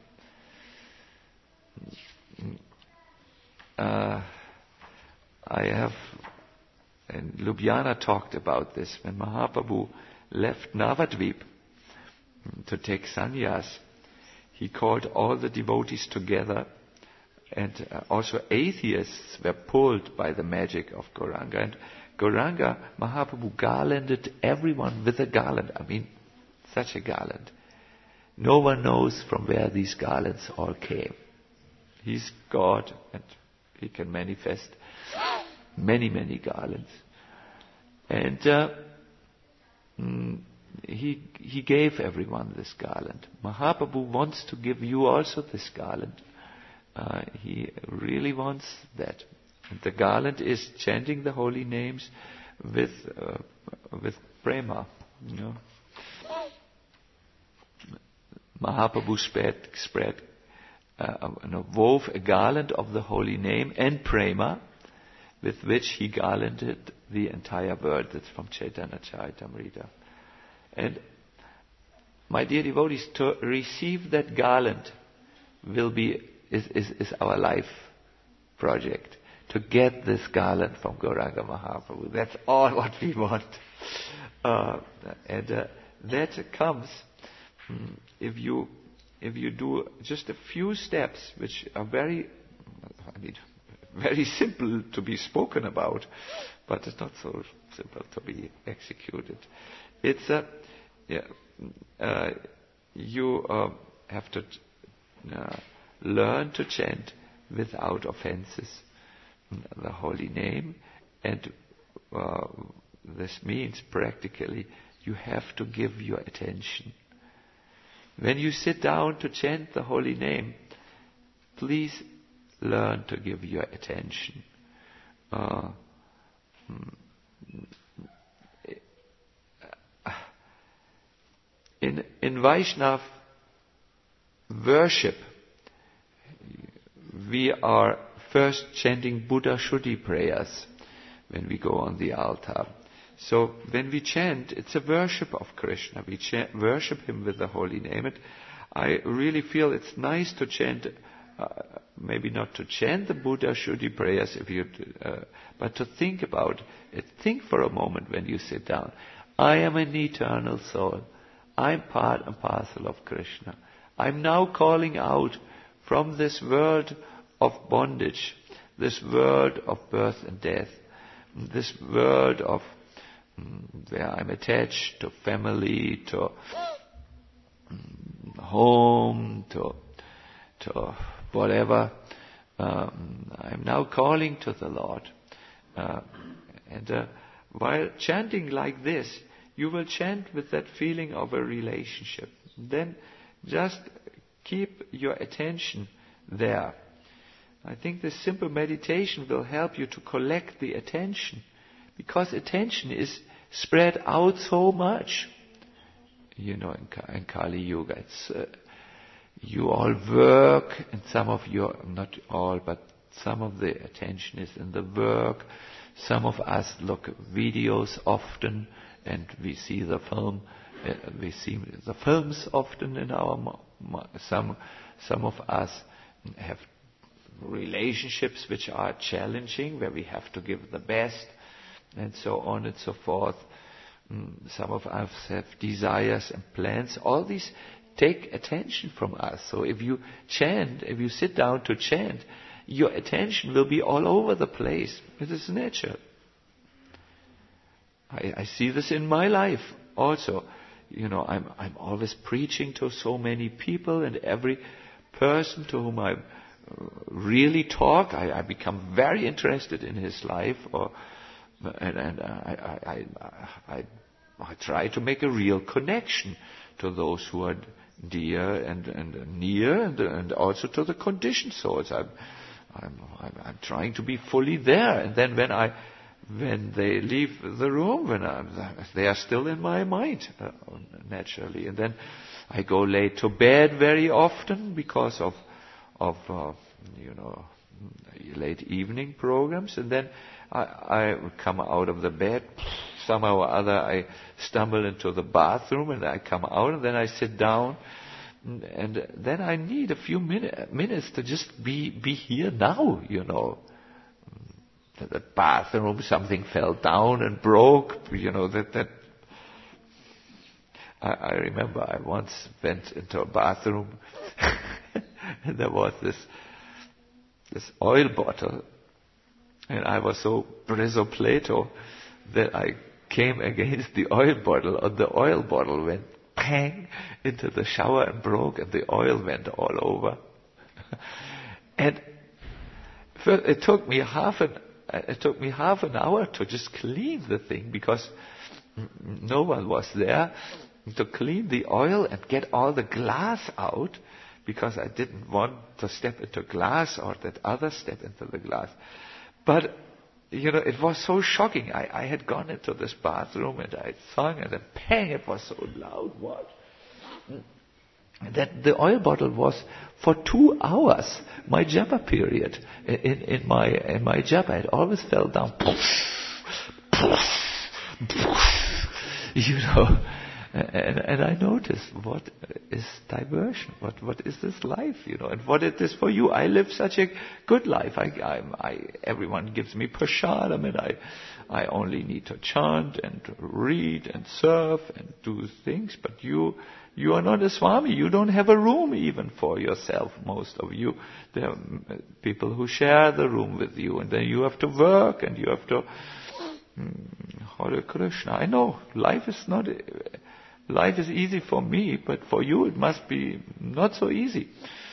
I have, and Ljubljana talked about this, when Mahaprabhu left Navadvip to take sannyas, he called all the devotees together, and also atheists were pulled by the magic of Gauranga. And Gauranga Mahaprabhu garlanded everyone with a garland. I mean, such a garland. No one knows from where these garlands all came. He's God, and he can manifest many, many garlands. And he gave everyone this garland. Mahaprabhu wants to give you also this garland. He really wants that. And the garland is chanting the holy names with prema. You know. Mahaprabhu wove a garland of the holy name and prema, with which he garlanded the entire world. That's from Chaitanya Charitamrita. And my dear devotees, to receive that garland is our life project. To get this garland from Gauranga Mahaprabhu. That's all what we want. And that comes if you do just a few steps, which are very simple to be spoken about, but it's not so simple to be executed. It's you have to learn to chant without offenses the holy name, and this means practically you have to give your attention. When you sit down to chant the holy name, please learn to give your attention. In Vaishnav worship, we are first chanting Buddha Shuddhi prayers when we go on the altar. So when we chant, it's a worship of Krishna. We worship Him with the holy name. And I really feel it's nice to chant, maybe not to chant the Buddha Shuddhi prayers, but to think about it. Think for a moment when you sit down. I am an eternal soul. I'm part and parcel of Krishna. I'm now calling out from this world of bondage, this world of birth and death, this world of where I'm attached to family, to home, to whatever. I'm now calling to the Lord. And while chanting like this, you will chant with that feeling of a relationship. Then just keep your attention there. I think this simple meditation will help you to collect the attention, because attention is spread out so much. You know, in Kali Yuga, it's you all work, and some of your, not all, but some of the attention is in the work. Some of us look at videos often, and we see the film. We see the films often in our. Some of us have relationships which are challenging, where we have to give the best, and so on and so forth. Some of us have desires and plans. All these take attention from us. So if you chant, if you sit down to chant, your attention will be all over the place. It is nature. I see this in my life also. You know, I'm always preaching to so many people, and every person to whom I really talk, I become very interested in his life, and I try to make a real connection to those who are dear and near, and also to the conditioned souls. I'm trying to be fully there, and then when they leave the room, they are still in my mind, naturally. And then I go late to bed very often because of late evening programs. And then I come out of the bed, somehow or other I stumble into the bathroom, and I come out, and then I sit down. And then I need a few minutes to just be here now, you know. The bathroom, something fell down and broke, you know, that I remember I once went into a bathroom and there was this oil bottle, and I was so Plato that I came against the oil bottle, and the oil bottle went bang into the shower and broke, and the oil went all over. And it took me half an it took me half an hour to just clean the thing because no one was there to clean the oil and get all the glass out, because I didn't want to step into glass or that others step into the glass. But, it was so shocking. I had gone into this bathroom and I sung, and then bang, it was so loud. What? That the oil bottle was for 2 hours, my japa period, in my japa. It always fell down. And I noticed, what is diversion? What is this life? And what it is for you? I live such a good life. Everyone gives me prasadam, and I only need to chant and read and serve and do things. But you are not a Swami. You don't have a room even for yourself, most of you. There are people who share the room with you, and then you have to work and you have to... Hare Krishna. I know, life is easy for me, but for you it must be not so easy.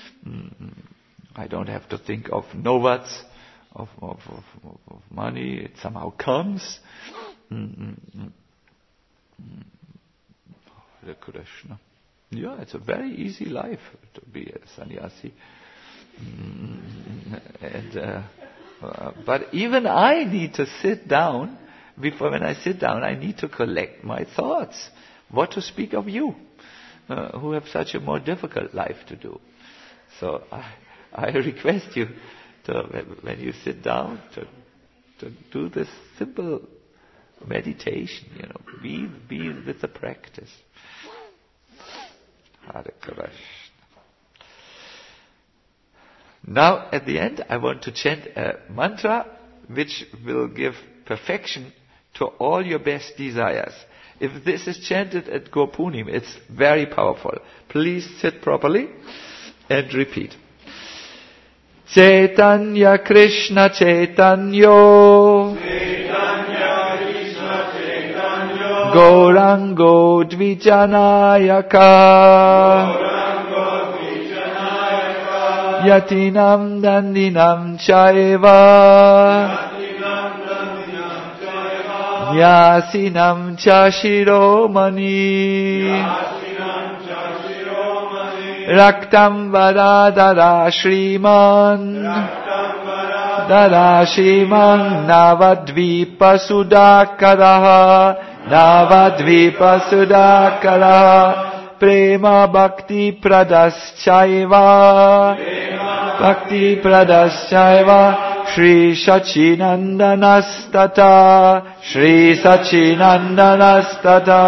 I don't have to think of novats, of money. It somehow comes. Hare Krishna. Yeah, it's a very easy life to be a sannyasi. But even I need to sit down. When I sit down, I need to collect my thoughts. What to speak of you, who have such a more difficult life to do. So I request you to, when you sit down, to do this simple meditation. Be with the practice. Hare Krishna. Now, at the end, I want to chant a mantra which will give perfection to all your best desires. If this is chanted at Gopunim, it's very powerful. Please sit properly and repeat. Chaitanya Krishna Chaitanyo, Gaurango Dvijanayaka, Yatinam Dandinam Chaiva, Yasinam Chashiromani, Raktam Vadadara Shriman, Dara Shriman Navadvipa Sudakaraha, Prema Bhakti Pradaschaiva, Shri Sachinandanastata.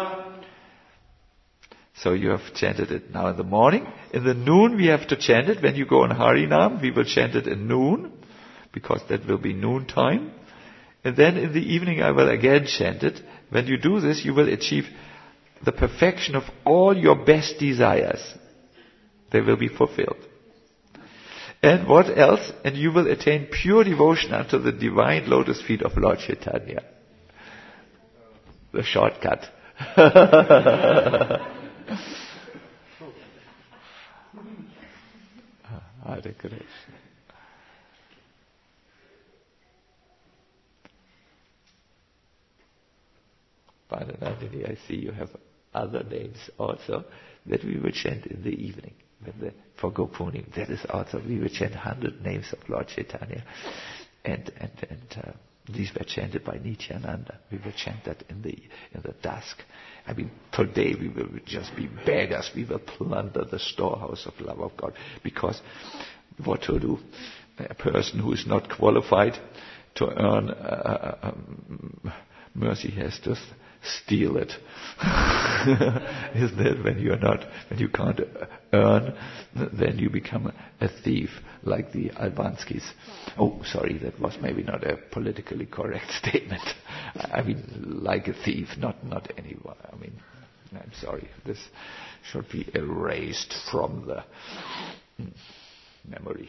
So you have chanted it now in the morning. In the noon we have to chant it. When you go on Harinam, we will chant it in noon, because that will be noon time. And then in the evening I will again chant it. When you do this, you will achieve the perfection of all your best desires. They will be fulfilled. And what else? And you will attain pure devotion unto the divine lotus feet of Lord Chaitanya. The shortcut. Hare Krishna. Padanandini, I see you have other names also that we will chant in the evening. For Gopunim, that is also, we will chant 100 names of Lord Chaitanya. And these were chanted by Nityananda. We will chant that in the dusk. I mean, today we will just be beggars. We will plunder the storehouse of love of God. Because what to do? A person who is not qualified to earn mercy has to steal it. Isn't it? When you can't earn, then you become a thief, like the Albanskis. Oh, sorry, that was maybe not a politically correct statement. I mean, like a thief, not anyone. I mean, I'm sorry. This should be erased from the memory.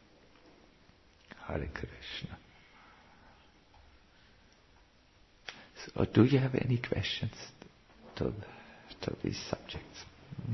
Hare Krishna. So, do you have any questions to these subjects?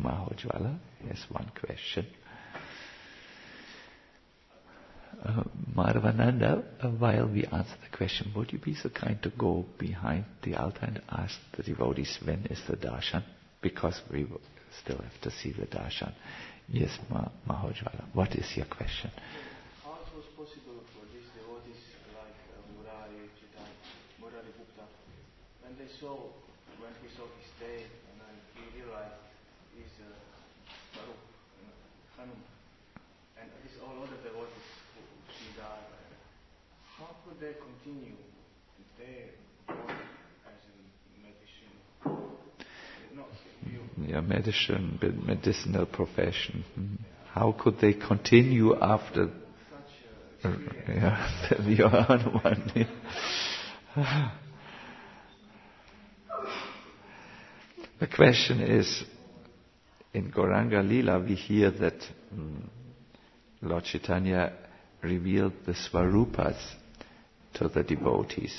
Mahojwala has one question. Madhavananda, while we answer the question, would you be so kind to go behind the altar and ask the devotees when is the darshan? Because we will still have to see the darshan. Yes, Mahojwala, what is your question?
How it was possible for these devotees like Murari, Chaitanya, Murari Gupta, when he saw his state and then he realized he's Baruch, Hanuman, and these all other devotees who see that, how could they continue their work as a medicine?
Yeah, medicinal profession. How could they continue after your Hanuman? The question is, in Gauranga Lila we hear that Lord Chaitanya revealed the Svarupas to the devotees.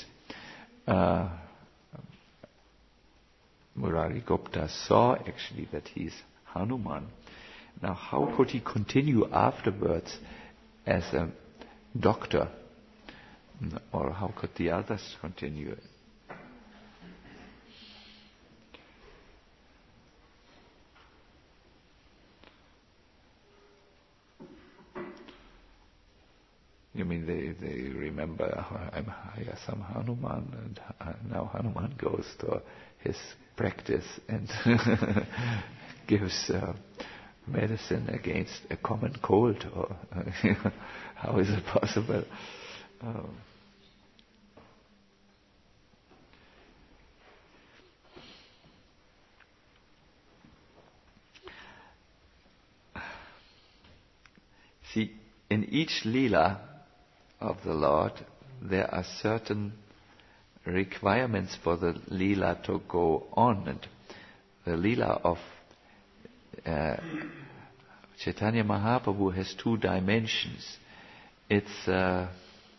Murari Gupta saw actually that he is Hanuman. Now how could he continue afterwards as a doctor? Or how could the others continue? You mean they remember I am some Hanuman, and now Hanuman goes to his practice and gives medicine against a common cold, or how is it possible? See, in each Leela of the Lord, there are certain requirements for the Leela to go on. And the Leela of Chaitanya Mahaprabhu has two dimensions. It's an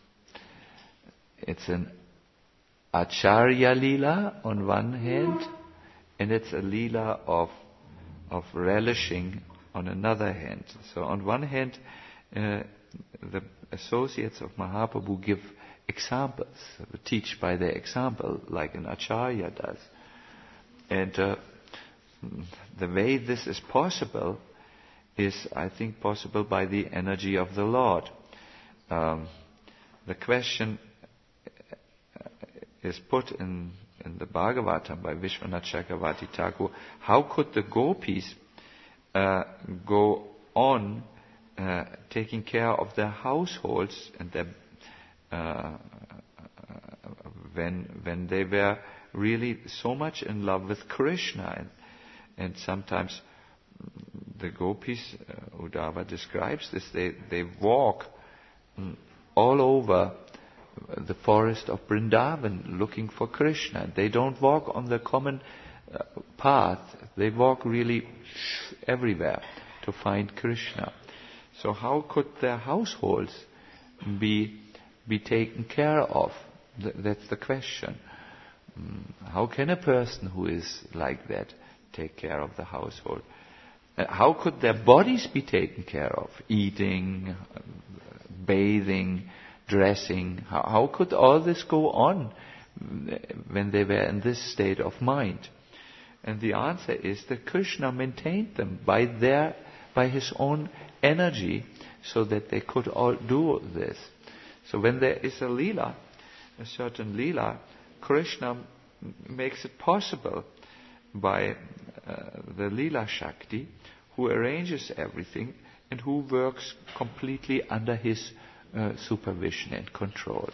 Acharya Leela on one hand, and it's a Leela of relishing on another hand. So on one hand, the associates of Mahaprabhu give examples, teach by their example, like an Acharya does. And the way this is possible is, I think, possible by the energy of the Lord. The question is put in the Bhagavatam by Vishwanath Chakravarti Thakur: how could the gopis go on taking care of their households and their when they were really so much in love with Krishna, and sometimes the gopis, Uddhava describes this, they walk all over the forest of Vrindavan looking for Krishna. They don't walk on the common path, they walk really everywhere to find Krishna. So how could their households be taken care of? That's the question. How can a person who is like that take care of the household? How could their bodies be taken care of? Eating, bathing, dressing. How could all this go on when they were in this state of mind? And the answer is that Krishna maintained them by his own energy, so that they could all do this. So when there is a Leela, a certain Leela, Krishna makes it possible by the Leela Shakti, who arranges everything and who works completely under his supervision and control.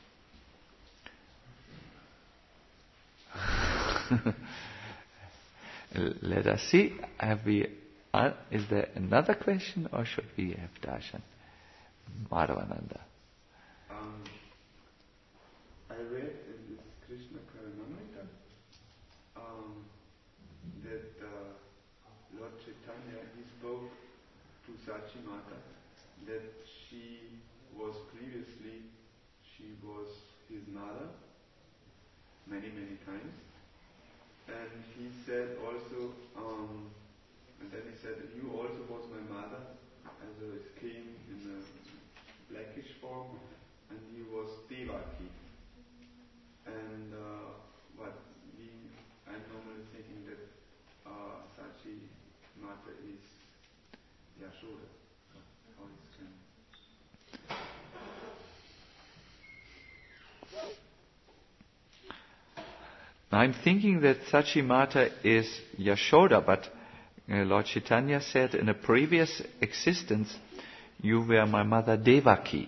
Let us see. Is there another question, or should we have darshan? Madhavananda.
I read in this Krishna Karanamrita that Lord Chaitanya, he spoke to Sachi Mata that she was his mother many times, and he said also, and then he said, you also was my mother, as it came in a blackish form, Yashoda. How it's can.
I'm thinking that Sachimata is Yashoda, but Lord Chaitanya said in a previous existence, you were my mother Devaki.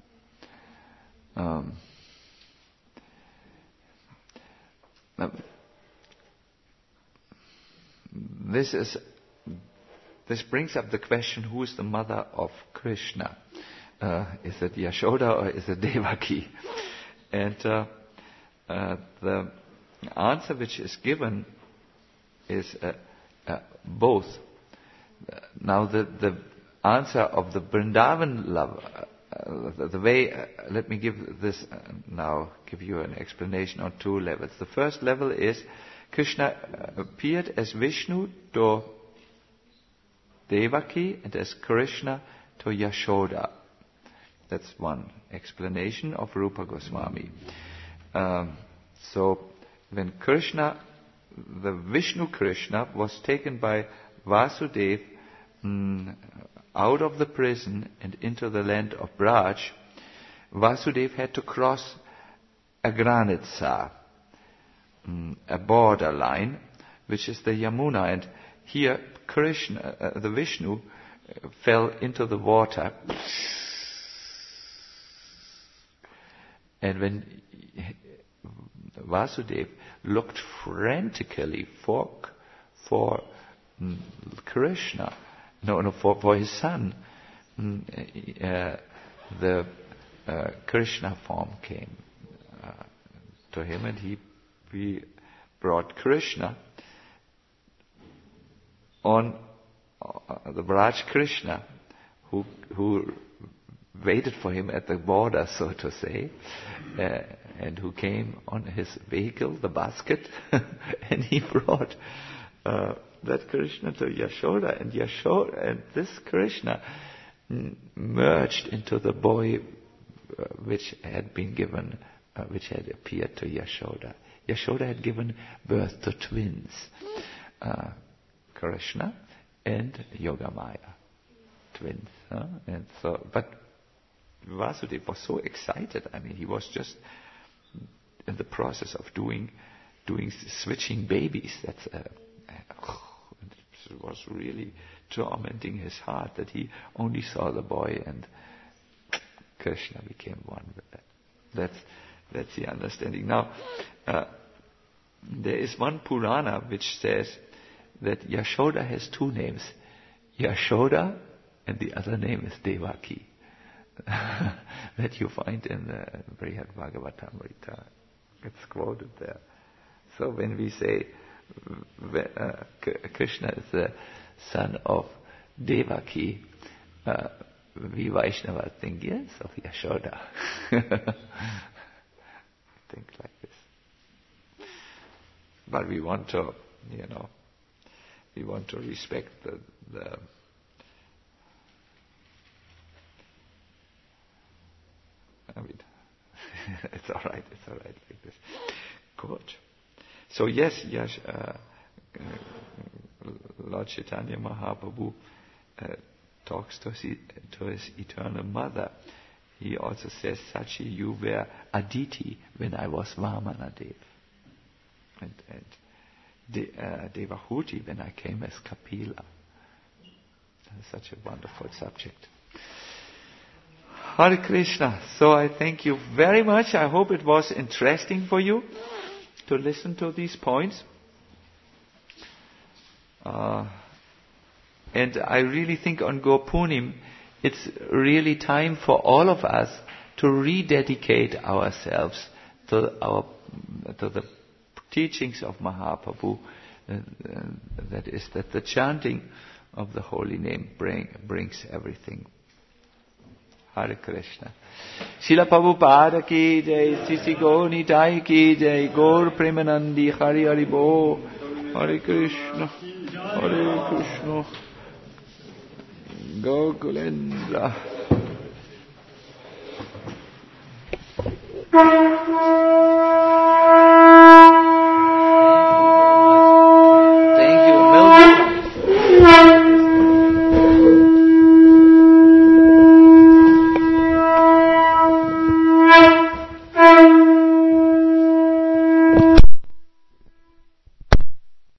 This brings up the question, who is the mother of Krishna? Is it Yashoda or is it Devaki? And the answer which is given is both. Now the answer of the Vrindavan love, the way, let me give you an explanation on two levels. The first level is Krishna appeared as Vishnu to Devaki and as Krishna to Yashoda. That's one explanation of Rupa Goswami. So when Krishna, the Vishnu Krishna, was taken by Vasudeva out of the prison and into the land of Braj, Vasudeva had to cross a granitsa, a border line, which is the Yamuna, and here Krishna, the Vishnu, fell into the water. And when Vasudeva looked frantically for Krishna, for his son, the Krishna form came to him, and he brought Krishna on the Braj Krishna, who waited for him at the border, so to say, and who came on his vehicle, the basket, and he brought that Krishna to Yashoda, and this Krishna merged into the boy which had appeared to Yashoda. Yashoda had given birth to twins, Krishna and Yogamaya, twins. And so, but Vasudeva was so excited. I mean, he was just in the process of doing switching babies. It was really tormenting his heart that he only saw the boy, and Krishna became one with that. That's the understanding. Now, there is one Purana which says that Yashoda has two names, Yashoda, and the other name is Devaki. That you find in the Brihad Bhagavatamrita. It's quoted there. So when we say Krishna is the son of Devaki, we Vaishnavas think, yes, of Yashoda. Think like this. But we want to, respect the I mean, it's all right like this. Good. So yes, Lord Chaitanya Mahaprabhu talks to his eternal mother. He also says, Sachi, you were Aditi when I was Vamanadev. And Devahuti when I came as Kapila. Such a wonderful subject. Hare Krishna. So I thank you very much. I hope it was interesting for you to listen to these points. And I really think on Gopunim, it's really time for all of us to rededicate ourselves to the teachings of Mahaprabhu. That is, that the chanting of the holy name brings everything. Hare Krishna. Srila Prabhupada ki jai, Sisi Gaur Nitai ki jai, Gaur Premanandi, Hari Hari Bo, Hare Krishna, Hare Krishna, Gokulendra.